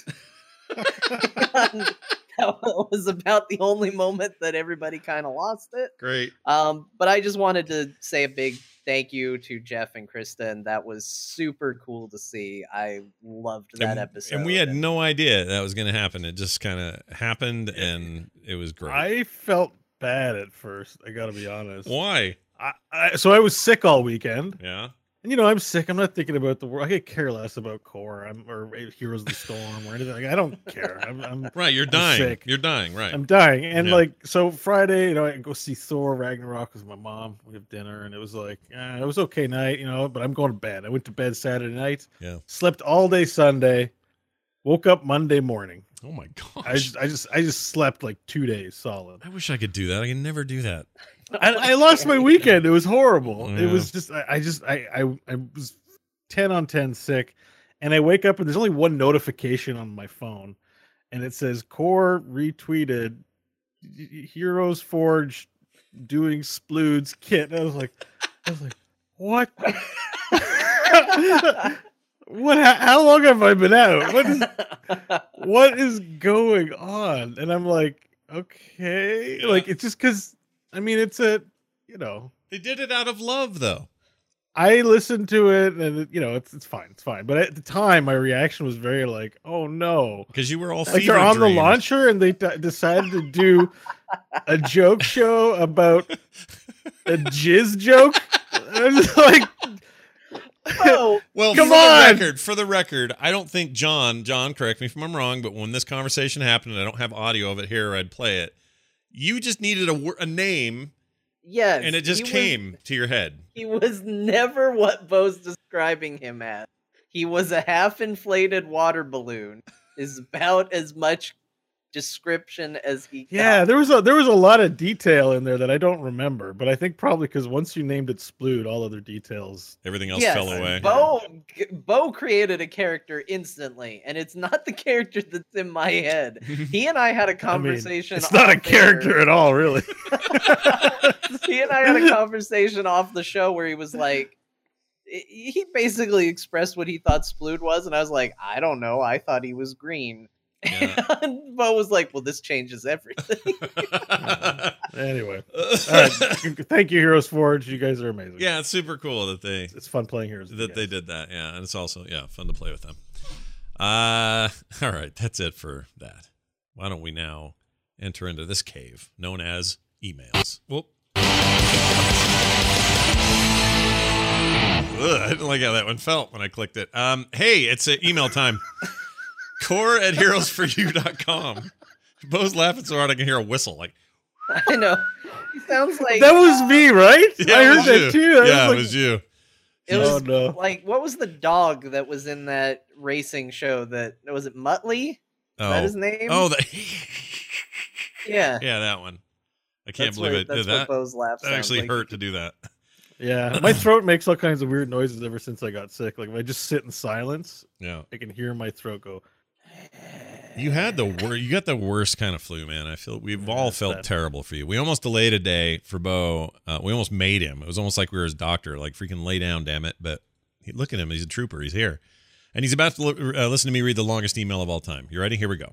And that was about the only moment that everybody kind of lost it. great. Um, but I just wanted to say a big thank you to Jeff and Kristen. That was super cool to see. I loved that and, episode. and we had no idea that was going to happen. It just kind of happened, and it was great. I felt bad at first. I got to be honest. Why? I, I, so I was sick all weekend, Yeah. and you know I'm sick. I'm not thinking about the world. I could care less about Core I'm, or Heroes of the Storm or anything. Like, I don't care. I'm, I'm Right. You're I'm dying. sick. You're dying. Right. I'm dying. And Yeah. like, so Friday, you know, I go see Thor Ragnarok with my mom. We have dinner, and it was like, eh, it was okay night, you know, but I'm going to bed. I went to bed Saturday night, Yeah. slept all day Sunday, Woke up Monday morning. Oh my gosh. I just, I just, I just slept like two days solid. I wish I could do that. I can never do that. I, I lost my weekend. It was horrible. Yeah. It was just, I, I just, I, I, I was ten on ten sick, and I wake up and there's only one notification on my phone, and it says Core retweeted Heroes Forge doing Sploods kit. And I was like, I was like, what? What? How long have I been out? What is, what is going on? And I'm like, okay, Yeah. like it's just because. I mean, it's a, you know, They did it out of love, though. I listened to it, and it, you know, it's it's fine, it's fine. But at the time, my reaction was very like, oh no, Because you were all like they're on the fever-dreamed. launcher, and they d- decided to do a joke show about a jizz joke. I was like, Oh, Well, Come for on! the record, for the record, I don't think John, John, correct me if I'm wrong, but when this conversation happened, and I don't have audio of it here, or I'd play it. You just needed a, wor- a name, yes. and it just he came Was, to your head. he was never what Bo's describing him as. He was a half-inflated water balloon. Is about as much description as he got. yeah, there was a there was a lot of detail in there that I don't remember, but I think probably because once you named it Splood, all other details. Everything else Yes, fell away. Bo, Bo created a character instantly, and it's not the character that's in my head. He and I had a I mean, conversation. it's not a off air. character at all, really. He and I had a conversation off the show where he was like, he basically expressed what he thought Splood was, and I was like, I don't know. I thought he was green. Yeah. And Bo was like, well, this changes everything. Anyway, all right. Thank you, Heroes Forge. You guys are amazing. Yeah, it's super cool that they It's fun playing Heroes. with you that they guys. did that. Yeah, and it's also yeah fun to play with them. Uh, all right, that's it for that. Why don't we now enter into this cave known as emails? Whoop. Ugh, I didn't like how that one felt when I clicked it. Um, hey, it's uh, email time. Core at heroes for you dot com. Bo's laughing so hard I can hear a whistle. Like, I know. He sounds like That was me, right? yeah, I it heard was that you. too. I Yeah, was it was you. it was oh no. like, what was the dog that was in that racing show? That was it Muttley? Is Oh, that his name? oh, the yeah. yeah, that one. I can't That's believe what, it That's did that. what Bo's laugh That sounds actually like. hurt to do that. Yeah, my throat makes all kinds of weird noises ever since I got sick. Like if I just sit in silence, Yeah. I can hear my throat go. You had the wor- you got the worst kind of flu, man. I feel we've Yeah, all it's felt bad. terrible for you. We almost delayed a day for Bo. Uh, we almost made him. It was almost like we were his doctor. Like freaking lay down, damn it! But he, look at him. He's a trooper. He's here, and he's about to look, uh, listen to me read the longest email of all time. You ready? Here we go.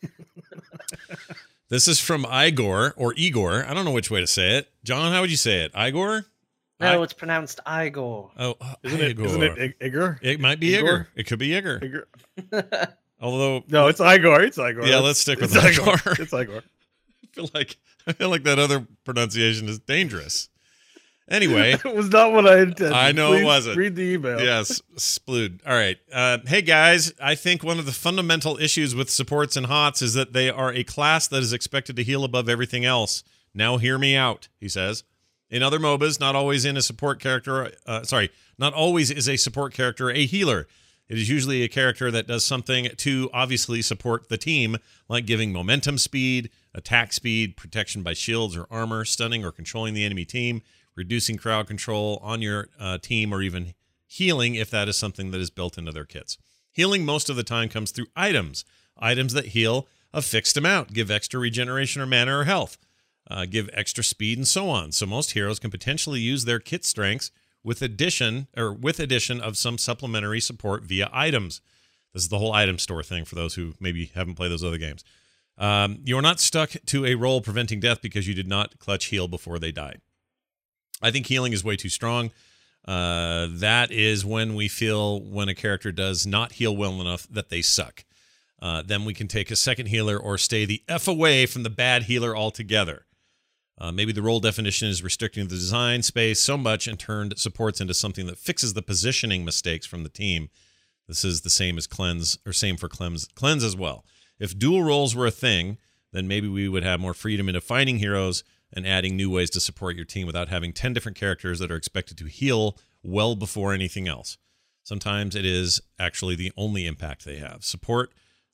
This is from Igor or Igor. I don't know which way to say it. John, how would you say it? Igor? No, I- it's pronounced Igor. oh, uh, Isn't it? Igor. Isn't it Ig- Igor? It might be Igor? Igor. It could be Igor. Igor? Although, No, it's Igor. It's Igor. yeah, It's- let's stick with it's Igor. It's Igor. I feel like I feel like that other pronunciation is dangerous. Anyway, It was not what I intended. I know it Please wasn't. Read the email. yes, splood. All right. Uh, hey guys, I think one of the fundamental issues with supports and hots is that they are a class that is expected to heal above everything else. Now hear me out, he says. In other M O B As, not always in a support character, uh, sorry, not always is a support character a healer. It is usually a character that does something to obviously support the team, like giving momentum speed, attack speed, protection by shields or armor, stunning or controlling the enemy team, reducing crowd control on your uh, team, or even healing if that is something that is built into their kits. Healing most of the time comes through items, items that heal a fixed amount, give extra regeneration or mana or health, uh, give extra speed, and so on. So most heroes can potentially use their kit strengths with addition or with addition of some supplementary support via items. This is the whole item store thing for those who maybe haven't played those other games. Um, you are not stuck to a role preventing death because you did not clutch heal before they died. I think healing is way too strong. Uh, that is when we feel when a character does not heal well enough that they suck. Uh, then we can take a second healer or stay the F away from the bad healer altogether. Uh, maybe the role definition is restricting the design space so much and turned supports into something that fixes the positioning mistakes from the team. This is the same as cleanse, or same for cleanse, cleanse as well. If dual roles were a thing, then maybe we would have more freedom in defining heroes and adding new ways to support your team without having ten different characters that are expected to heal well before anything else. Sometimes it is actually the only impact they have. Support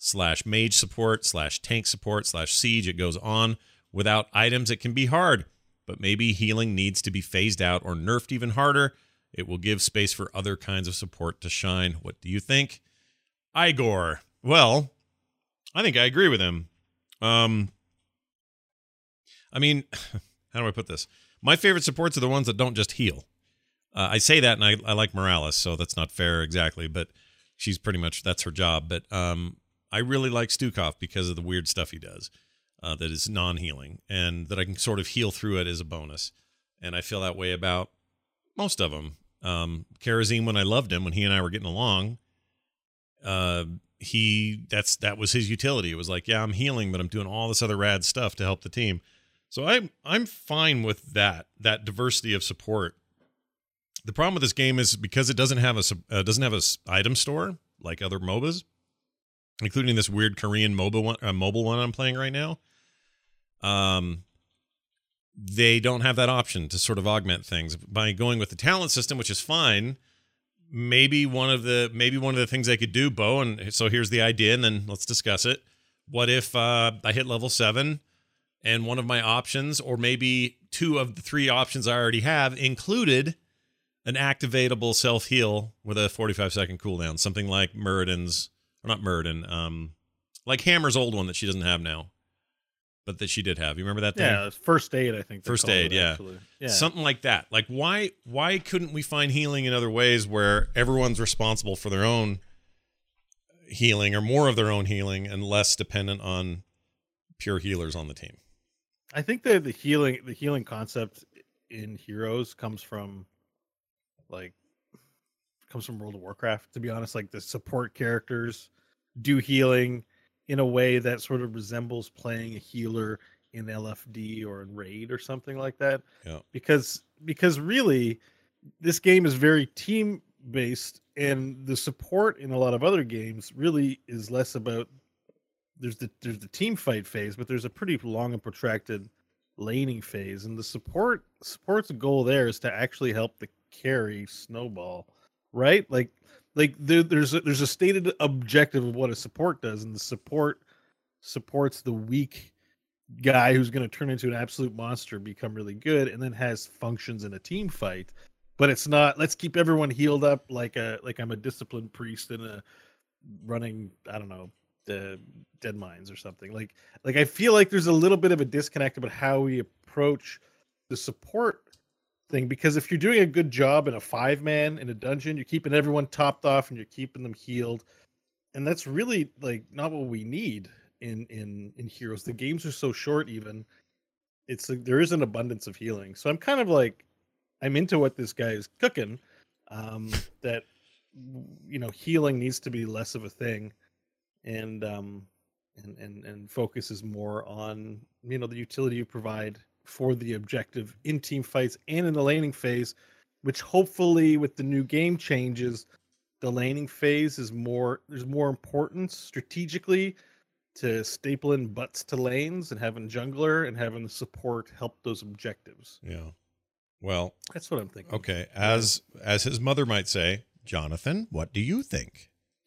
slash mage support, slash tank support, slash siege. It goes on. Without items, it can be hard, but maybe healing needs to be phased out or nerfed even harder. It will give space for other kinds of support to shine. What do you think? Igor. Well, I think I agree with him. Um, I mean, how do I put this? My favorite supports are the ones that don't just heal. Uh, I say that, and I, I like Morales, so that's not fair exactly, but she's pretty much, that's her job. But um, I really like Stukov because of the weird stuff he does uh, that is non-healing, and that I can sort of heal through it as a bonus. And I feel that way about most of them. Um, Karazim, when I loved him, when he and I were getting along, uh, he that's that was his utility. It was like, yeah, I'm healing, but I'm doing all this other rad stuff to help the team. So I'm I'm fine with that that diversity of support. The problem with this game is because it doesn't have a uh, doesn't have a item store like other M O B As, including this weird Korean mobile one, uh, mobile one I'm playing right now. Um, they don't have that option to sort of augment things by going with the talent system, which is fine. Maybe one of the maybe one of the things they could do, Bo, and so here's the idea, and then let's discuss it. What if uh, I hit level seven, and one of my options, or maybe two of the three options I already have, included an activatable self-heal with a forty-five second cooldown, something like Muradin's, or not Muradin, um, like Hammer's old one that she doesn't have now, but that she did have. You remember that thing? Yeah, first aid, I think. First aid, it, yeah. yeah. Something like that. Like, why why couldn't we find healing in other ways where everyone's responsible for their own healing, or more of their own healing, and less dependent on pure healers on the team? I think that the healing the healing concept in Heroes comes from like comes from World of Warcraft, to be honest. Like, the support characters do healing in a way that sort of resembles playing a healer in L F D or in Raid or something like that. Yeah. Because because really this game is very team based, and the support in a lot of other games really is less about there's the there's the team fight phase, but there's a pretty long and protracted laning phase, and the support support's goal there is to actually help the carry snowball, right? Like like there, there's a, there's a stated objective of what a support does, and the support supports the weak guy who's going to turn into an absolute monster, become really good, and then has functions in a team fight. But it's not let's keep everyone healed up like a like I'm a disciplined priest in a running, I don't know, the dead mines or something. Like like I feel like there's a little bit of a disconnect about how we approach the support thing, because if you're doing a good job in a five man in a dungeon, you're keeping everyone topped off and you're keeping them healed, and that's really like not what we need in in in Heroes. The games are so short, even it's like there is an abundance of healing. So I'm kind of like I'm into what this guy is cooking, um that you know healing needs to be less of a thing, and um and and and focuses more on you know the utility you provide for the objective in team fights and in the laning phase, which hopefully with the new game changes, the laning phase is more there's more importance strategically to staple in butts to lanes and having jungler and having the support help those objectives. Yeah. Well, that's what I'm thinking. Okay, as as his mother might say, Jonathan, what do you think?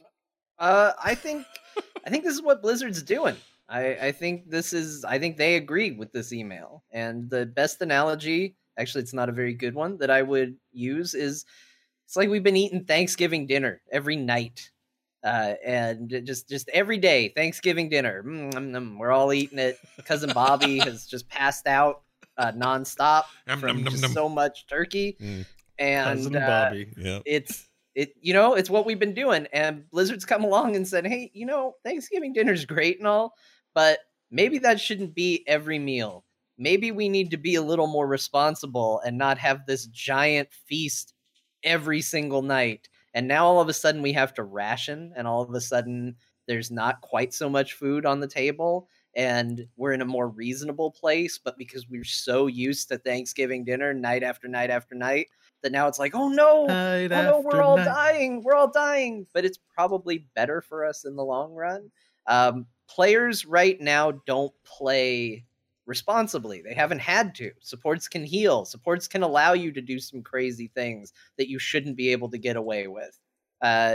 Uh, I think I think this is what Blizzard's doing. I, I think this is I think they agree with this email. And the best analogy, actually it's not a very good one, that I would use is it's like we've been eating Thanksgiving dinner every night. Uh, and just just every day, Thanksgiving dinner. Mm, mm, mm, we're all eating it. Cousin Bobby has just passed out uh, nonstop Nom, from nom, nom, just nom. so much turkey. Mm. And Cousin uh, Bobby. Yeah. it's it you know it's what we've been doing, and Blizzard's come along and said, hey, you know Thanksgiving dinner's great and all, but maybe that shouldn't be every meal. Maybe we need to be a little more responsible and not have this giant feast every single night. And now all of a sudden we have to ration, and all of a sudden there's not quite so much food on the table, and we're in a more reasonable place. But because we're so used to Thanksgiving dinner night after night after night, that now it's like, oh no, Night oh no, we're after all night. dying, we're all dying. But it's probably better for us in the long run. Um, players right now don't play responsibly. They haven't had to. Supports can heal. Supports can allow you to do some crazy things that you shouldn't be able to get away with. Uh,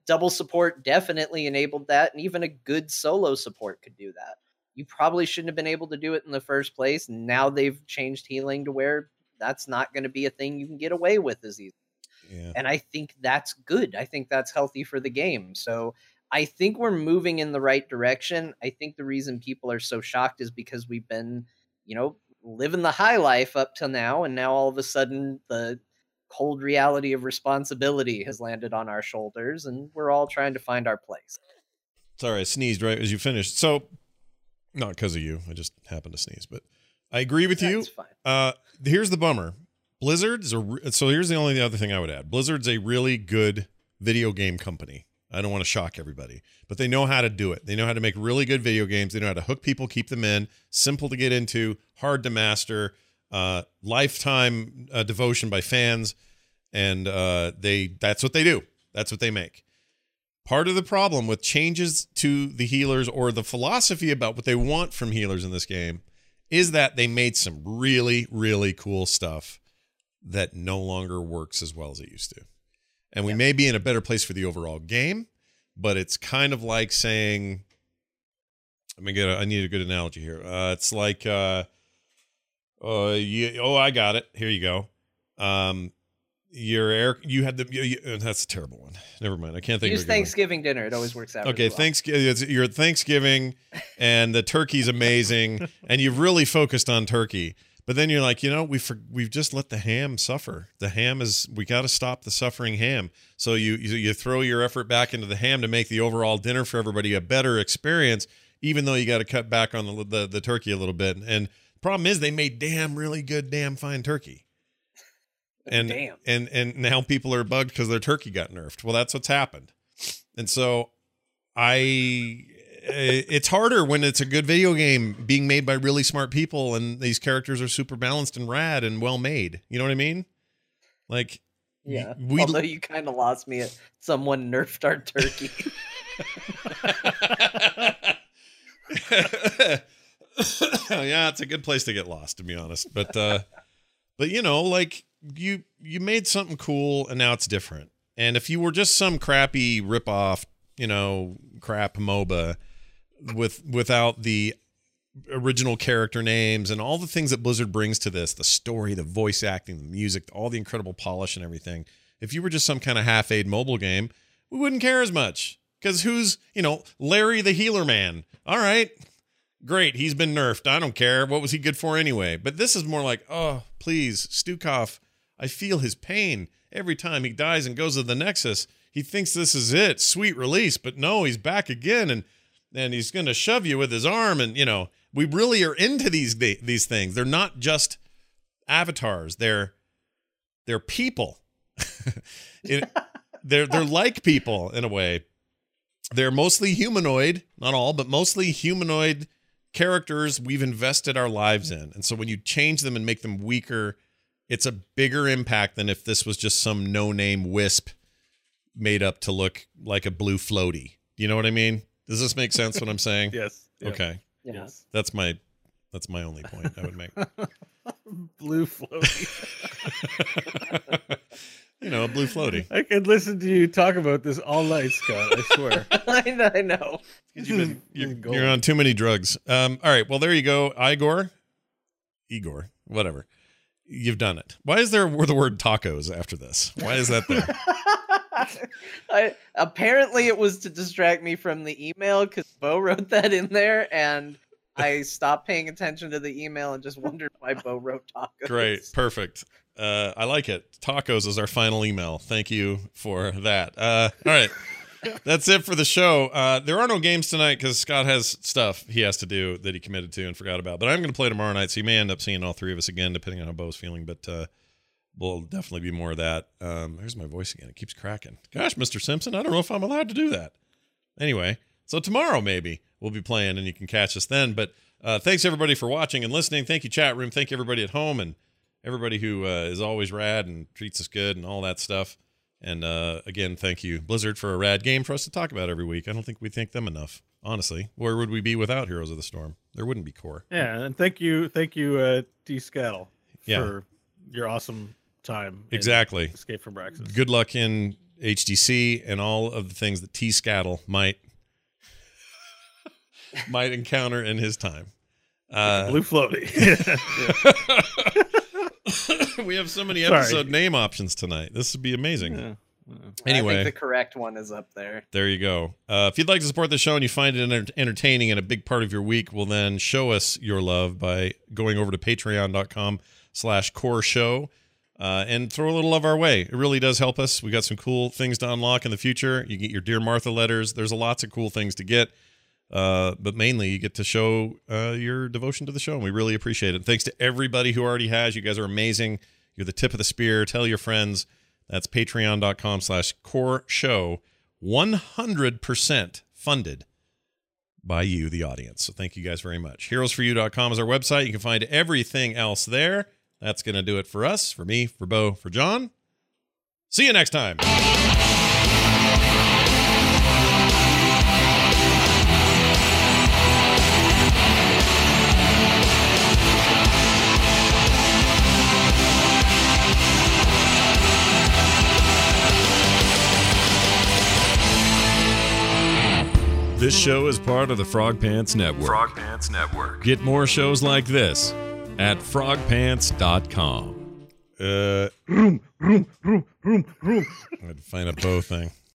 double support definitely enabled that, and even a good solo support could do that. You probably shouldn't have been able to do it in the first place. Now they've changed healing to where that's not going to be a thing you can get away with as easy. Yeah. And I think that's good. I think that's healthy for the game. So I think we're moving in the right direction. I think the reason people are so shocked is because we've been, you know, living the high life up till now. And now all of a sudden the cold reality of responsibility has landed on our shoulders, and we're all trying to find our place. Sorry, I sneezed right as you finished. So, not because of you. I just happened to sneeze, but I agree with you. That's fine. Uh, here's the bummer. Blizzard's a re- so here's the only other thing I would add. Blizzard's a really good video game company. I don't want to shock everybody, but they know how to do it. They know how to make really good video games. They know how to hook people, keep them in, simple to get into, hard to master, uh, lifetime uh, devotion by fans, and uh, they that's what they do. That's what they make. Part of the problem with changes to the healers or the philosophy about what they want from healers in this game is that they made some really, really cool stuff that no longer works as well as it used to. And we yeah. may be in a better place for the overall game, but it's kind of like saying, let me get a, I need a good analogy here. Uh, it's like, uh, uh, you, oh, I got it. Here you go. Um, Your air, you had the. You, you, that's a terrible one. Never mind. I can't think. Use of a good Thanksgiving one. Dinner. It always works out. Okay, really well. Thanksgiving. It's your Thanksgiving, and the turkey's amazing, and you've really focused on turkey. But then you're like, you know, we for, we've just let the ham suffer. The ham is. We got to stop the suffering ham. So you, you you throw your effort back into the ham to make the overall dinner for everybody a better experience, even though you got to cut back on the, the the turkey a little bit. And the problem is, they made damn really good, damn fine turkey. And, Damn. and and now people are bugged because their turkey got nerfed. Well, that's what's happened. And so I it's harder when it's a good video game being made by really smart people and these characters are super balanced and rad and well made. You know what I mean? Like, yeah. We, Although you kind of lost me at someone nerfed our turkey. Yeah, it's a good place to get lost, to be honest. But uh, but you know, like. You you made something cool and now it's different. And if you were just some crappy ripoff, you know, crap MOBA with without the original character names and all the things that Blizzard brings to this, the story, the voice acting, the music, all the incredible polish and everything. If you were just some kind of half-aid mobile game, we wouldn't care as much. Because who's, you know, Larry the Healer Man. All right, great, he's been nerfed. I don't care. What was he good for anyway? But this is more like, oh, please, Stukov. I feel his pain every time he dies and goes to the Nexus. He thinks this is it, sweet release, but no, he's back again, and and he's going to shove you with his arm. And you know, we really are into these these things. They're not just avatars; they're they're people. it, they're they're like people in a way. They're mostly humanoid, not all, but mostly humanoid characters we've invested our lives in. And so when you change them and make them weaker, it's a bigger impact than if this was just some no-name wisp made up to look like a blue floaty. You know what I mean? Does this make sense what I'm saying? Yes. Yeah. Okay. Yes. That's my that's my only point I would make. Blue floaty. You know, a blue floaty. I could listen to you talk about this all night, Scott. I swear. I know. I know. You've been, you're, you're on too many drugs. Um, all right. Well, there you go. Igor. Igor. Whatever. You've done it. Why is there the word tacos after this? Why is that there? I, apparently it was to distract me from the email because Bo wrote that in there, and I stopped paying attention to the email and just wondered why Bo wrote tacos. Great. Perfect. Uh, I like it. Tacos is our final email. Thank you for that. Uh, all right. That's it for the show. Uh, there are no games tonight because Scott has stuff he has to do that he committed to and forgot about. But I'm going to play tomorrow night, so you may end up seeing all three of us again, depending on how Bo's feeling. But uh, we'll definitely be more of that. Um, there's my voice again. It keeps cracking. Gosh, Mister Simpson, I don't know if I'm allowed to do that. Anyway, so tomorrow maybe we'll be playing, and you can catch us then. But uh, thanks, everybody, for watching and listening. Thank you, chat room. Thank you, everybody at home, and everybody who uh, is always rad and treats us good and all that stuff. And uh, again, thank you, Blizzard, for a rad game for us to talk about every week. I don't think we thank them enough, honestly. Where would we be without Heroes of the Storm? There wouldn't be Core. Yeah, and thank you, thank you, uh, T. Scattle, yeah. for your awesome time. Exactly. Escape from Braxis. Good luck in H D C and all of the things that T Scattle might might encounter in his time. Uh, Blue floaty. We have so many Sorry. episode name options tonight. This would be amazing. Yeah. Anyway, I think the correct one is up there. There you go. Uh, if you'd like to support the show and you find it enter- entertaining and a big part of your week, well, then show us your love by going over to patreon.com slash core show uh, and throw a little love our way. It really does help us. We got some cool things to unlock in the future. You get your Dear Martha letters. There's lots of cool things to get. Uh, but mainly you get to show uh, your devotion to the show, and we really appreciate it. Thanks to everybody who already has. You guys are amazing. You're the tip of the spear. Tell your friends. That's patreon.com slash core show. one hundred percent funded by you, the audience. So thank you guys very much. heroes for you dot com is our website. You can find everything else there. That's going to do it for us, for me, for Bo, for John. See you next time. This show is part of the Frog Pants Network. Frog Pants Network. Get more shows like this at frog pants dot com. Uh, Room, room, room, room, room. I'd find a bow thing.